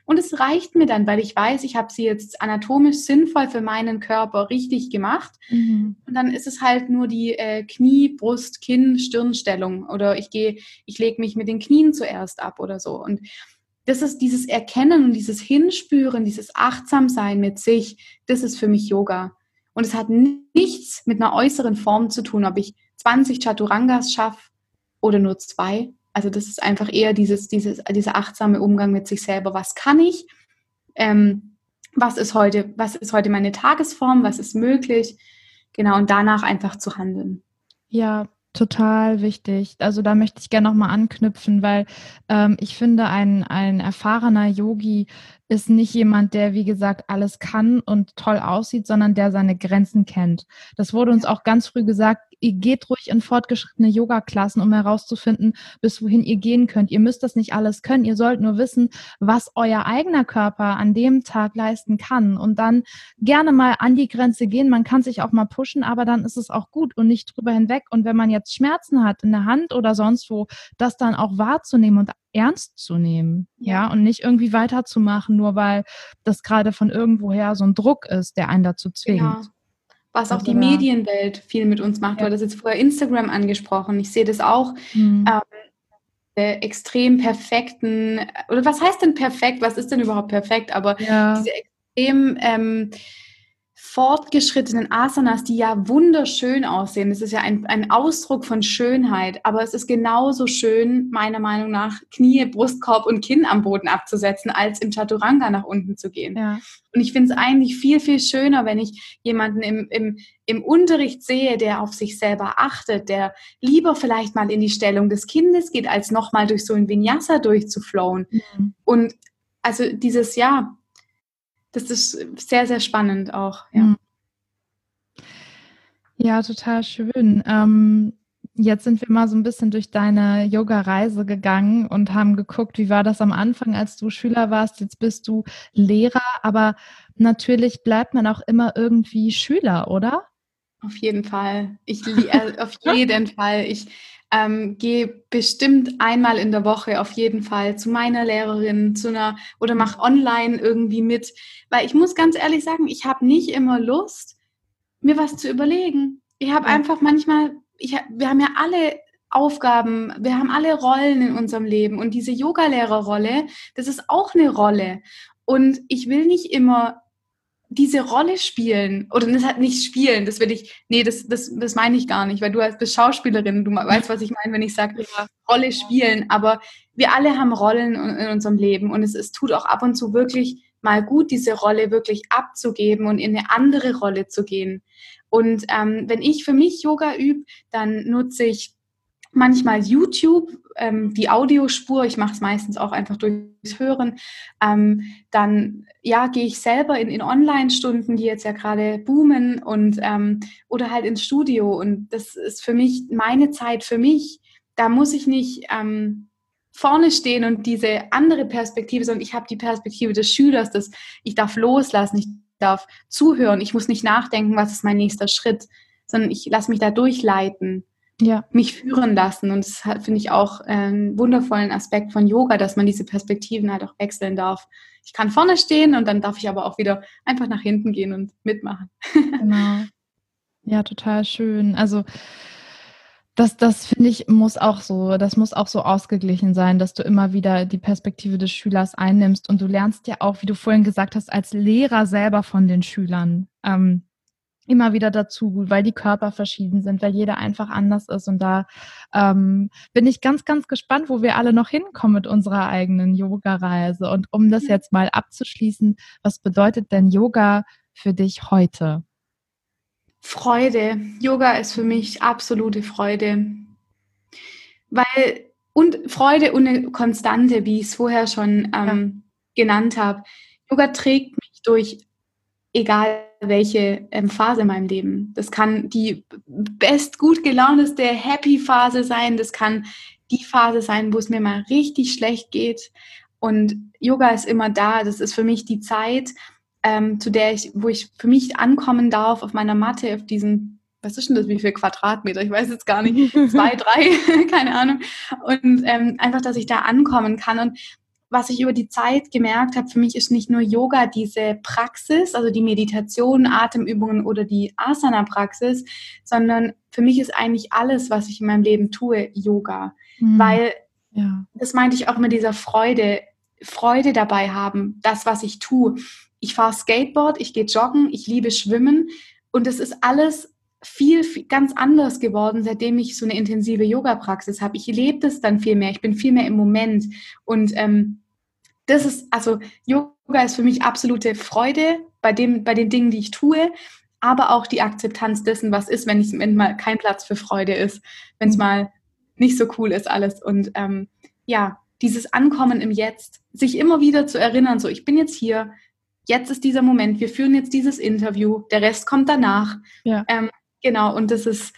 Und es reicht mir dann, weil ich weiß, ich habe sie jetzt anatomisch sinnvoll für meinen Körper richtig gemacht. Mhm. Und dann ist es halt nur die äh, Knie-, Brust-, Kinn-, Stirnstellung. Oder ich gehe, ich lege mich mit den Knien zuerst ab oder so. Und das ist dieses Erkennen und dieses Hinspüren, dieses Achtsamsein mit sich, das ist für mich Yoga. Und es hat nichts mit einer äußeren Form zu tun, ob ich zwanzig Chaturangas schaffe oder nur zwei. Also das ist einfach eher dieses, dieses, dieser achtsame Umgang mit sich selber. Was kann ich? Ähm, was ist heute, was ist heute meine Tagesform? Was ist möglich? Genau, und danach einfach zu handeln. Ja, total wichtig. Also da möchte ich gerne nochmal anknüpfen, weil ähm, ich finde, ein, ein erfahrener Yogi ist nicht jemand, der, wie gesagt, alles kann und toll aussieht, sondern der seine Grenzen kennt. Das wurde uns auch ganz früh gesagt, ihr geht ruhig in fortgeschrittene Yoga-Klassen, um herauszufinden, bis wohin ihr gehen könnt. Ihr müsst das nicht alles können. Ihr sollt nur wissen, was euer eigener Körper an dem Tag leisten kann. Und dann gerne mal an die Grenze gehen. Man kann sich auch mal pushen, aber dann ist es auch gut und nicht drüber hinweg. Und wenn man jetzt Schmerzen hat in der Hand oder sonst wo, das dann auch wahrzunehmen und ernst zu nehmen, ja, ja und nicht irgendwie weiterzumachen, nur weil das gerade von irgendwoher so ein Druck ist, der einen dazu zwingt. Genau. Was auch Also die da- Medienwelt viel mit uns macht. Ja. Du hattest jetzt vorher Instagram angesprochen. Ich sehe das auch. Hm. Ähm, der extrem perfekten, oder was heißt denn perfekt? Was ist denn überhaupt perfekt? Aber Ja. diese extrem ähm, fortgeschrittenen Asanas, die ja wunderschön aussehen. Das ist ja ein, ein Ausdruck von Schönheit, aber es ist genauso schön, meiner Meinung nach, Knie, Brustkorb und Kinn am Boden abzusetzen, als im Chaturanga nach unten zu gehen. Ja. Und ich finde es eigentlich viel, viel schöner, wenn ich jemanden im, im, im Unterricht sehe, der auf sich selber achtet, der lieber vielleicht mal in die Stellung des Kindes geht, als nochmal durch so ein Vinyasa durchzuflowen. Mhm. Und also dieses Jahr, das ist sehr, sehr spannend auch. Ja, ja total schön. Ähm, jetzt sind wir mal so ein bisschen durch deine Yoga-Reise gegangen und haben geguckt, wie war das am Anfang, als du Schüler warst. Jetzt bist du Lehrer, aber natürlich bleibt man auch immer irgendwie Schüler, oder? auf jeden Fall. Ich, äh, auf jeden Fall. Ich ähm, gehe bestimmt einmal in der Woche auf jeden Fall zu meiner Lehrerin, zu einer oder mache online irgendwie mit, weil ich muss ganz ehrlich sagen, ich habe nicht immer Lust, mir was zu überlegen. Ich habe Ja. einfach manchmal, ich, wir haben ja alle Aufgaben, wir haben alle Rollen in unserem Leben und diese Yogalehrerrolle, das ist auch eine Rolle. Und ich will nicht immer diese Rolle spielen oder das halt nicht spielen, das will ich, nee, das, das, das meine ich gar nicht, weil du als bist Schauspielerin, du weißt, was ich meine, wenn ich sage, Ja. Rolle spielen, aber wir alle haben Rollen in, in unserem Leben und es, es tut auch ab und zu wirklich mal gut, diese Rolle wirklich abzugeben und in eine andere Rolle zu gehen. Und ähm, wenn ich für mich Yoga übe, dann nutze ich manchmal YouTube, ähm, die Audiospur, ich mache es meistens auch einfach durchs Hören, ähm, dann ja, gehe ich selber in, in Online-Stunden, die jetzt ja gerade boomen und ähm, oder halt ins Studio und das ist für mich meine Zeit für mich, da muss ich nicht ähm, vorne stehen und diese andere Perspektive, sondern ich habe die Perspektive des Schülers, das, ich darf loslassen, ich darf zuhören, ich muss nicht nachdenken, was ist mein nächster Schritt, sondern ich lasse mich da durchleiten. Ja. Mich führen lassen. Und das finde ich auch einen wundervollen Aspekt von Yoga, dass man diese Perspektiven halt auch wechseln darf. Ich kann vorne stehen und dann darf ich aber auch wieder einfach nach hinten gehen und mitmachen. Genau. Ja, total schön. Also das, das finde ich, muss auch so, das muss auch so ausgeglichen sein, dass du immer wieder die Perspektive des Schülers einnimmst und du lernst ja auch, wie du vorhin gesagt hast, als Lehrer selber von den Schülern. Ähm, immer wieder dazu, weil die Körper verschieden sind, weil jeder einfach anders ist. Und da ähm, bin ich ganz, ganz gespannt, wo wir alle noch hinkommen mit unserer eigenen Yoga-Reise. Und um das jetzt mal abzuschließen, was bedeutet denn Yoga für dich heute? Freude. Yoga ist für mich absolute Freude. Weil, und Freude und eine Konstante, wie ich es vorher schon ähm, ja. genannt habe. Yoga trägt mich durch egal welche ähm, Phase in meinem Leben. Das kann die best gut gelauneste Happy-Phase sein, das kann die Phase sein, wo es mir mal richtig schlecht geht. Und Yoga ist immer da. Das ist für mich die Zeit, ähm, zu der ich, wo ich für mich ankommen darf auf meiner Matte, auf diesen, was ist denn das, wie viel Quadratmeter? Ich weiß jetzt gar nicht, zwei, drei, keine Ahnung. Und ähm, einfach, dass ich da ankommen kann. Und was ich über die Zeit gemerkt habe, für mich ist nicht nur Yoga diese Praxis, also die Meditation, Atemübungen oder die Asana-Praxis, sondern für mich ist eigentlich alles, was ich in meinem Leben tue, Yoga. Mhm. Weil, ja. das meinte ich auch mit dieser Freude, Freude dabei haben, das, was ich tue. Ich fahre Skateboard, ich gehe joggen, ich liebe Schwimmen und es ist alles viel, viel ganz anders geworden, seitdem ich so eine intensive Yoga-Praxis habe. Ich lebe das dann viel mehr, ich bin viel mehr im Moment und ähm, das ist, also Yoga ist für mich absolute Freude bei dem, bei den Dingen, die ich tue, aber auch die Akzeptanz dessen, was ist, wenn, ich, wenn mal kein Platz für Freude ist, wenn es mal nicht so cool ist alles und ähm, ja, dieses Ankommen im Jetzt, sich immer wieder zu erinnern, so ich bin jetzt hier, jetzt ist dieser Moment, wir führen jetzt dieses Interview, der Rest kommt danach. Ja. Ähm, genau, und das ist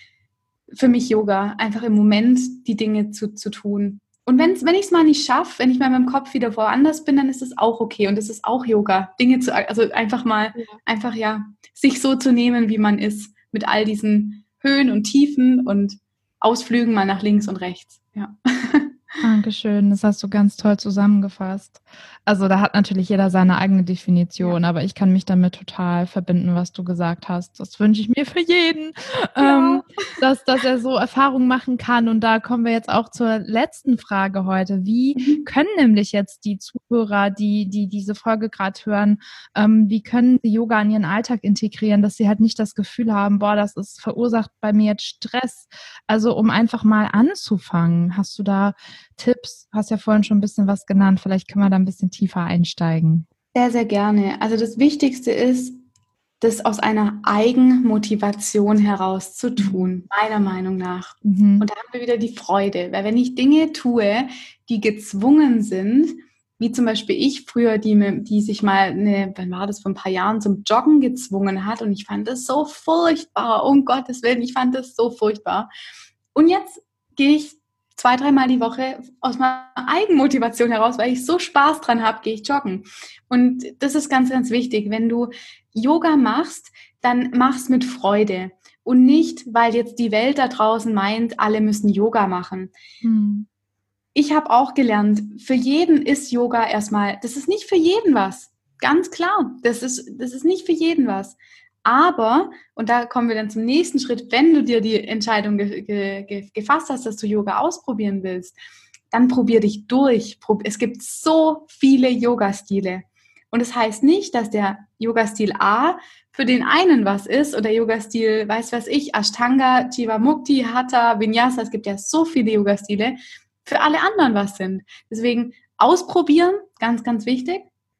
für mich Yoga, einfach im Moment die Dinge zu, zu tun. Und wenn's, wenn ich es mal nicht schaffe, wenn ich mal mit dem Kopf wieder woanders bin, dann ist es auch okay und es ist auch Yoga. Dinge zu, also einfach mal, ja. einfach ja, sich so zu nehmen, wie man ist, mit all diesen Höhen und Tiefen und Ausflügen mal nach links und rechts. Ja. Dankeschön, das hast du ganz toll zusammengefasst. Also da hat natürlich jeder seine eigene Definition, ja. aber ich kann mich damit total verbinden, was du gesagt hast. Das wünsche ich mir für jeden, ja. ähm, dass, dass er so Erfahrungen machen kann. Und da kommen wir jetzt auch zur letzten Frage heute. Wie mhm. können nämlich jetzt die Zuhörer, die, die diese Folge gerade hören, ähm, wie können sie Yoga in ihren Alltag integrieren, dass sie halt nicht das Gefühl haben, boah, das ist verursacht bei mir jetzt Stress. Also um einfach mal anzufangen, hast du da Tipps? Hast ja vorhin schon ein bisschen was genannt. Vielleicht können wir da ein bisschen tiefer einsteigen. Sehr, sehr gerne. Also das Wichtigste ist, das aus einer Eigenmotivation heraus zu tun, meiner Meinung nach. Mhm. Und da haben wir wieder die Freude. Weil wenn ich Dinge tue, die gezwungen sind, wie zum Beispiel ich früher, die, die sich mal, eine, wann war das, vor ein paar Jahren zum Joggen gezwungen hat und ich fand das so furchtbar, um Gottes Willen, ich fand das so furchtbar. Und jetzt gehe ich zwei, dreimal die Woche aus meiner Eigenmotivation heraus, weil ich so Spaß dran habe, gehe ich joggen. Und das ist ganz, ganz wichtig. Wenn du Yoga machst, dann mach's mit Freude und nicht, weil jetzt die Welt da draußen meint, alle müssen Yoga machen. Hm. Ich habe auch gelernt, für jeden ist Yoga erstmal, das ist nicht für jeden was. Ganz klar, das ist, das ist nicht für jeden was. Aber, und da kommen wir dann zum nächsten Schritt, wenn du dir die Entscheidung ge- ge- ge- gefasst hast, dass du Yoga ausprobieren willst, dann probier dich durch. Es gibt so viele Yoga-Stile. Und das heißt nicht, dass der Yoga-Stil A für den einen was ist oder Yoga-Stil, weiß was ich, Ashtanga, Jivamukti, Hatha, Vinyasa, es gibt ja so viele Yoga-Stile, für alle anderen was sind. Deswegen ausprobieren, ganz, ganz wichtig,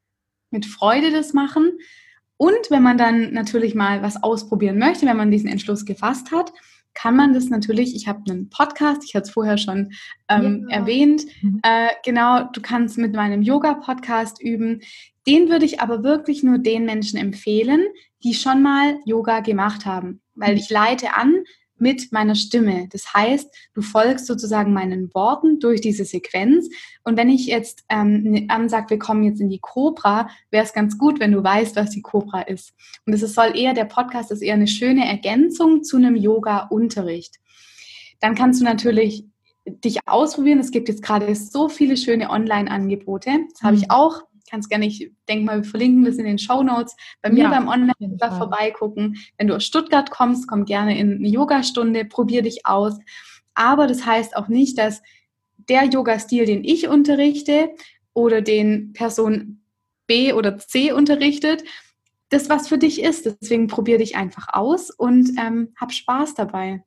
mit Freude das machen. Und wenn man dann natürlich mal was ausprobieren möchte, wenn man diesen Entschluss gefasst hat, kann man das natürlich, ich habe einen Podcast, ich hatte es vorher schon ähm, ja. erwähnt, mhm. äh, genau, du kannst mit meinem Yoga-Podcast üben. Den würde ich aber wirklich nur den Menschen empfehlen, die schon mal Yoga gemacht haben, weil ich leite an mit meiner Stimme. Das heißt, du folgst sozusagen meinen Worten durch diese Sequenz. Und wenn ich jetzt ähm, ansage, wir kommen jetzt in die Cobra, wäre es ganz gut, wenn du weißt, was die Cobra ist. Und es soll eher, der Podcast ist eher eine schöne Ergänzung zu einem Yoga-Unterricht. Dann kannst du natürlich dich ausprobieren. Es gibt jetzt gerade so viele schöne Online-Angebote. Das habe ich auch. Kannst gerne, ich denke mal, wir verlinken das in den Shownotes. Bei mir ja, beim Online-Yoga vorbeigucken. Wenn du aus Stuttgart kommst, komm gerne in eine Yogastunde, probier dich aus. Aber das heißt auch nicht, dass der Yoga-Stil, den ich unterrichte oder den Person B oder C unterrichtet, das was für dich ist. Deswegen probier dich einfach aus und ähm, hab Spaß dabei.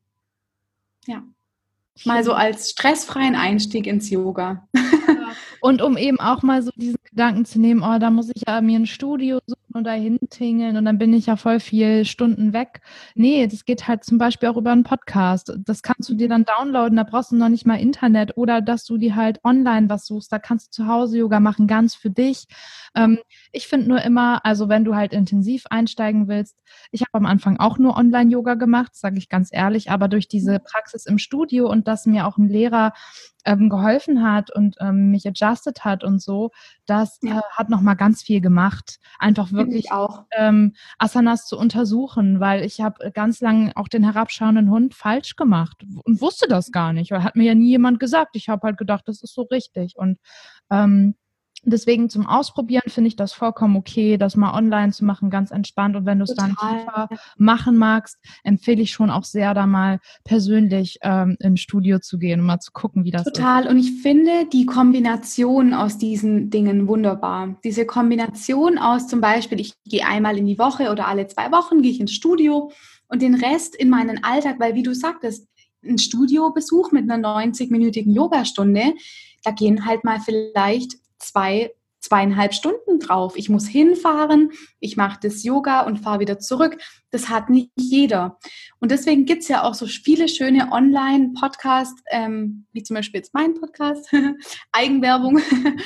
Ja. Mal so als stressfreien Einstieg ins Yoga. Ja. Und um eben auch mal so diesen Gedanken zu nehmen, oh, da muss ich ja mir ein Studio suchen und dahin tingeln und dann bin ich ja voll viel Stunden weg. Nee, das geht halt zum Beispiel auch über einen Podcast. Das kannst du dir dann downloaden, da brauchst du noch nicht mal Internet oder dass du dir halt online was suchst, da kannst du zu Hause Yoga machen, ganz für dich. Ähm, ich finde nur immer, also wenn du halt intensiv einsteigen willst, ich habe am Anfang auch nur Online-Yoga gemacht, sage ich ganz ehrlich, aber durch diese Praxis im Studio und dass mir auch ein Lehrer ähm, geholfen hat und ähm, mich adjusted hat und so, dass das Ja. äh, hat nochmal ganz viel gemacht, einfach wirklich auch. Ähm, Asanas zu untersuchen, weil ich habe ganz lange auch den herabschauenden Hund falsch gemacht und wusste das gar nicht, weil hat mir ja nie jemand gesagt. Ich habe halt gedacht, das ist so richtig und ähm, deswegen zum Ausprobieren finde ich das vollkommen okay, das mal online zu machen, ganz entspannt. Und wenn du es dann tiefer machen magst, empfehle ich schon auch sehr, da mal persönlich ähm, ins Studio zu gehen und mal zu gucken, wie das Total. ist. Total. Und ich finde die Kombination aus diesen Dingen wunderbar. Diese Kombination aus zum Beispiel, ich gehe einmal in die Woche oder alle zwei Wochen gehe ich ins Studio und den Rest in meinen Alltag, weil wie du sagtest, ein Studiobesuch mit einer neunzig-minütigen Yogastunde, da gehen halt mal vielleicht zwei, zweieinhalb Stunden drauf. Ich muss hinfahren, ich mache das Yoga und fahre wieder zurück. Das hat nicht jeder. Und deswegen gibt es ja auch so viele schöne Online-Podcasts, ähm, wie zum Beispiel jetzt mein Podcast, Eigenwerbung.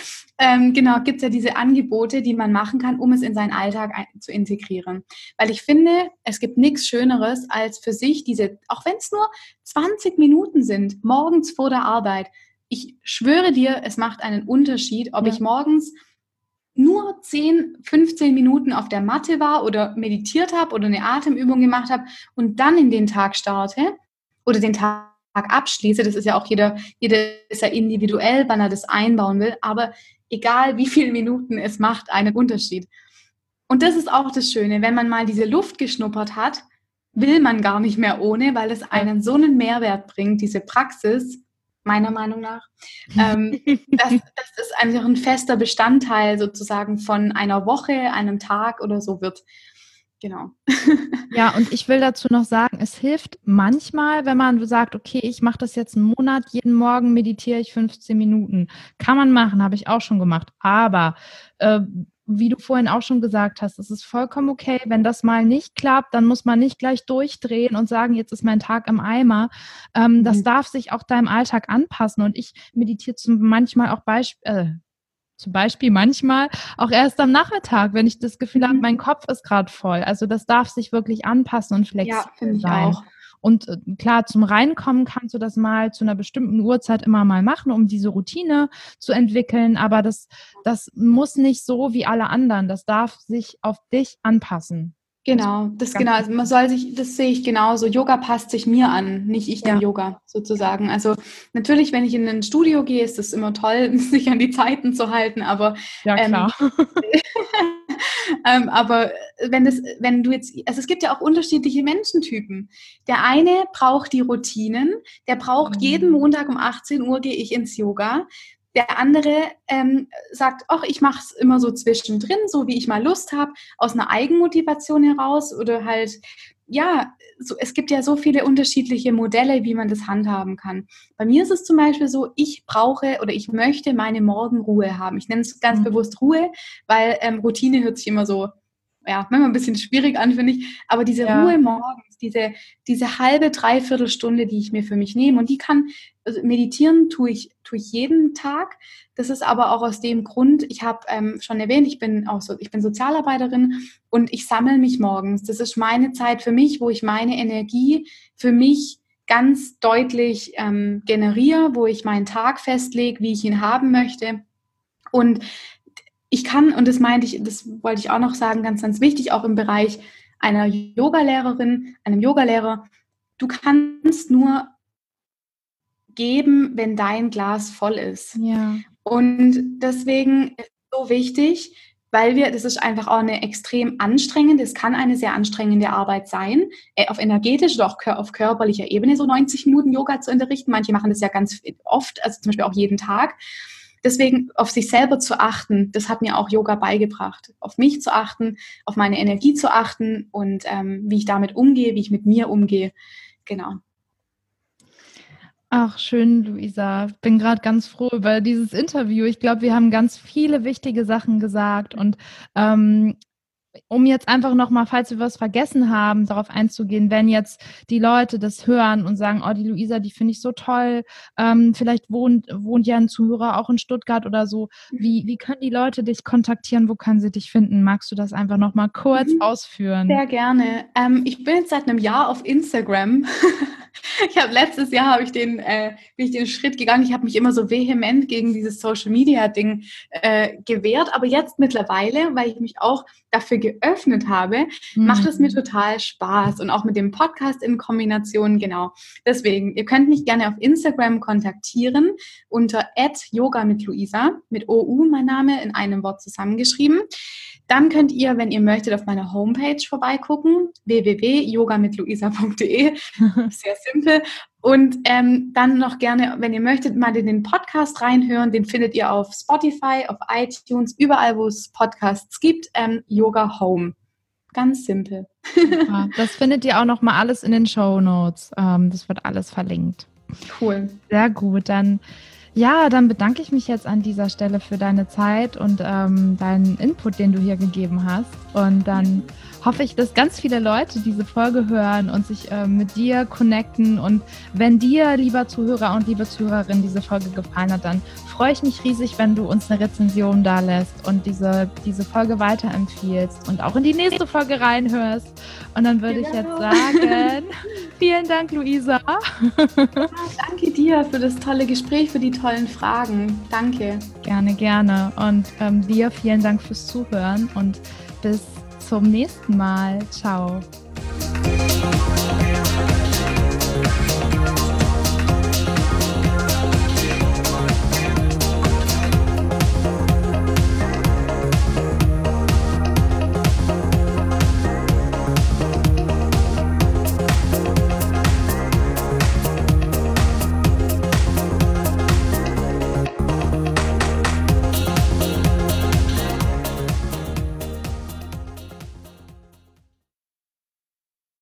ähm, genau, gibt es ja diese Angebote, die man machen kann, um es in seinen Alltag ein- zu integrieren. Weil ich finde, es gibt nichts Schöneres, als für sich diese, auch wenn es nur zwanzig Minuten sind, morgens vor der Arbeit. Ich schwöre dir, es macht einen Unterschied, ob Ja. ich morgens nur zehn, fünfzehn Minuten auf der Matte war oder meditiert habe oder eine Atemübung gemacht habe und dann in den Tag starte oder den Tag abschließe. Das ist ja auch jeder, jeder ist ja individuell, wann er das einbauen will. Aber egal wie viele Minuten, es macht einen Unterschied. Und das ist auch das Schöne, wenn man mal diese Luft geschnuppert hat, will man gar nicht mehr ohne, weil es einen so einen Mehrwert bringt, diese Praxis, meiner Meinung nach. Ähm, das, das ist einfach ein fester Bestandteil sozusagen von einer Woche, einem Tag oder so wird. Genau. Ja, und ich will dazu noch sagen, es hilft manchmal, wenn man sagt, okay, ich mache das jetzt einen Monat, jeden Morgen meditiere ich fünfzehn Minuten. Kann man machen, habe ich auch schon gemacht. Aber äh, wie du vorhin auch schon gesagt hast, es ist vollkommen okay, wenn das mal nicht klappt, dann muss man nicht gleich durchdrehen und sagen, jetzt ist mein Tag im Eimer. Ähm, mhm. Das darf sich auch deinem Alltag anpassen. Und ich meditiere zum manchmal auch Beispiel, äh, zum Beispiel manchmal auch erst am Nachmittag, wenn ich das Gefühl mhm. habe, mein Kopf ist gerade voll. Also das darf sich wirklich anpassen und flexibel ja, finde ich sein. Auch. Und äh, klar, zum Reinkommen kannst du das mal zu einer bestimmten Uhrzeit immer mal machen, um diese Routine zu entwickeln. Aber das, das muss nicht so wie alle anderen. Das darf sich auf dich anpassen. Genau, das genau, also man soll sich, das sehe ich genauso. Yoga passt sich mir an, nicht ich dem ja. Yoga sozusagen. Also natürlich, wenn ich in ein Studio gehe, ist es immer toll, sich an die Zeiten zu halten, aber ja, klar. Ähm, ähm, aber wenn das, wenn du jetzt, also es gibt ja auch unterschiedliche Menschentypen. Der eine braucht die Routinen, der braucht mhm. jeden Montag um achtzehn Uhr gehe ich ins Yoga. Der andere ähm, sagt, ach, ich mache es immer so zwischendrin, so wie ich mal Lust habe, aus einer Eigenmotivation heraus oder halt, ja, so, es gibt ja so viele unterschiedliche Modelle, wie man das handhaben kann. Bei mir ist es zum Beispiel so, ich brauche oder ich möchte meine Morgenruhe haben. Ich nenne es ganz mhm. bewusst Ruhe, weil ähm, Routine hört sich immer so, ja, manchmal ein bisschen schwierig an, finde ich, aber diese ja. Ruhe morgens, diese, diese halbe, dreiviertel Stunde, die ich mir für mich nehme und die kann, also meditieren tue ich, tue ich jeden Tag. Das ist aber auch aus dem Grund, ich habe ähm, schon erwähnt, ich bin auch so, ich bin Sozialarbeiterin und ich sammle mich morgens. Das ist meine Zeit für mich, wo ich meine Energie für mich ganz deutlich ähm, generiere, wo ich meinen Tag festlege, wie ich ihn haben möchte. Und ich kann, und das meinte ich, das wollte ich auch noch sagen, ganz, ganz wichtig, auch im Bereich einer Yogalehrerin, einem Yogalehrer, du kannst nur geben, wenn dein Glas voll ist. Ja. Und deswegen ist es so wichtig, weil wir, das ist einfach auch eine extrem anstrengende, es kann eine sehr anstrengende Arbeit sein, auf energetischer oder auch auf körperlicher Ebene so neunzig Minuten Yoga zu unterrichten. Manche machen das ja ganz oft, also zum Beispiel auch jeden Tag. Deswegen auf sich selber zu achten, das hat mir auch Yoga beigebracht. Auf mich zu achten, auf meine Energie zu achten und ähm, wie ich damit umgehe, wie ich mit mir umgehe. Genau. Ach, schön, Luisa. Ich bin gerade ganz froh über dieses Interview. Ich glaube, wir haben ganz viele wichtige Sachen gesagt und ähm, um jetzt einfach nochmal, falls wir was vergessen haben, darauf einzugehen, wenn jetzt die Leute das hören und sagen, oh, die Luisa, die finde ich so toll, ähm, vielleicht wohnt, wohnt ja ein Zuhörer auch in Stuttgart oder so. Wie, wie können die Leute dich kontaktieren? Wo können sie dich finden? Magst du das einfach nochmal kurz mhm. ausführen? Sehr gerne. Ähm, ich bin jetzt seit einem Jahr auf Instagram. Ich habe letztes Jahr habe ich den, äh, bin ich den Schritt gegangen. Ich habe mich immer so vehement gegen dieses Social Media Ding äh, gewehrt, aber jetzt mittlerweile, weil ich mich auch dafür geöffnet habe, mhm. macht es mir total Spaß und auch mit dem Podcast in Kombination, genau. Deswegen, ihr könnt mich gerne auf Instagram kontaktieren unter at yoga mit Luisa, mit O U mein Name in einem Wort zusammengeschrieben. Dann könnt ihr, wenn ihr möchtet, auf meiner Homepage vorbeigucken, w w w punkt yoga mit luisa punkt d e. Sehr simpel. Und ähm, dann noch gerne, wenn ihr möchtet, mal in den Podcast reinhören. Den findet ihr auf Spotify, auf iTunes, überall, wo es Podcasts gibt. Ähm, Yoga Home. Ganz simpel. Super. Das findet ihr auch noch mal alles in den Shownotes. Ähm, das wird alles verlinkt. Cool. Sehr gut. Dann Ja, dann bedanke ich mich jetzt an dieser Stelle für deine Zeit und ähm, deinen Input, den du hier gegeben hast. Und dann hoffe ich, dass ganz viele Leute diese Folge hören und sich ähm, mit dir connecten. Und wenn dir, lieber Zuhörer und liebe Zuhörerin, diese Folge gefallen hat, dann freue ich mich riesig, wenn du uns eine Rezension da lässt und diese, diese Folge weiterempfiehlst und auch in die nächste Folge reinhörst. Und dann würde ich jetzt sagen, vielen Dank, Luisa. Ja, danke dir für das tolle Gespräch, für die tollen Fragen. Danke. Gerne, gerne. Und ähm, dir vielen Dank fürs Zuhören und bis zum nächsten Mal. Ciao.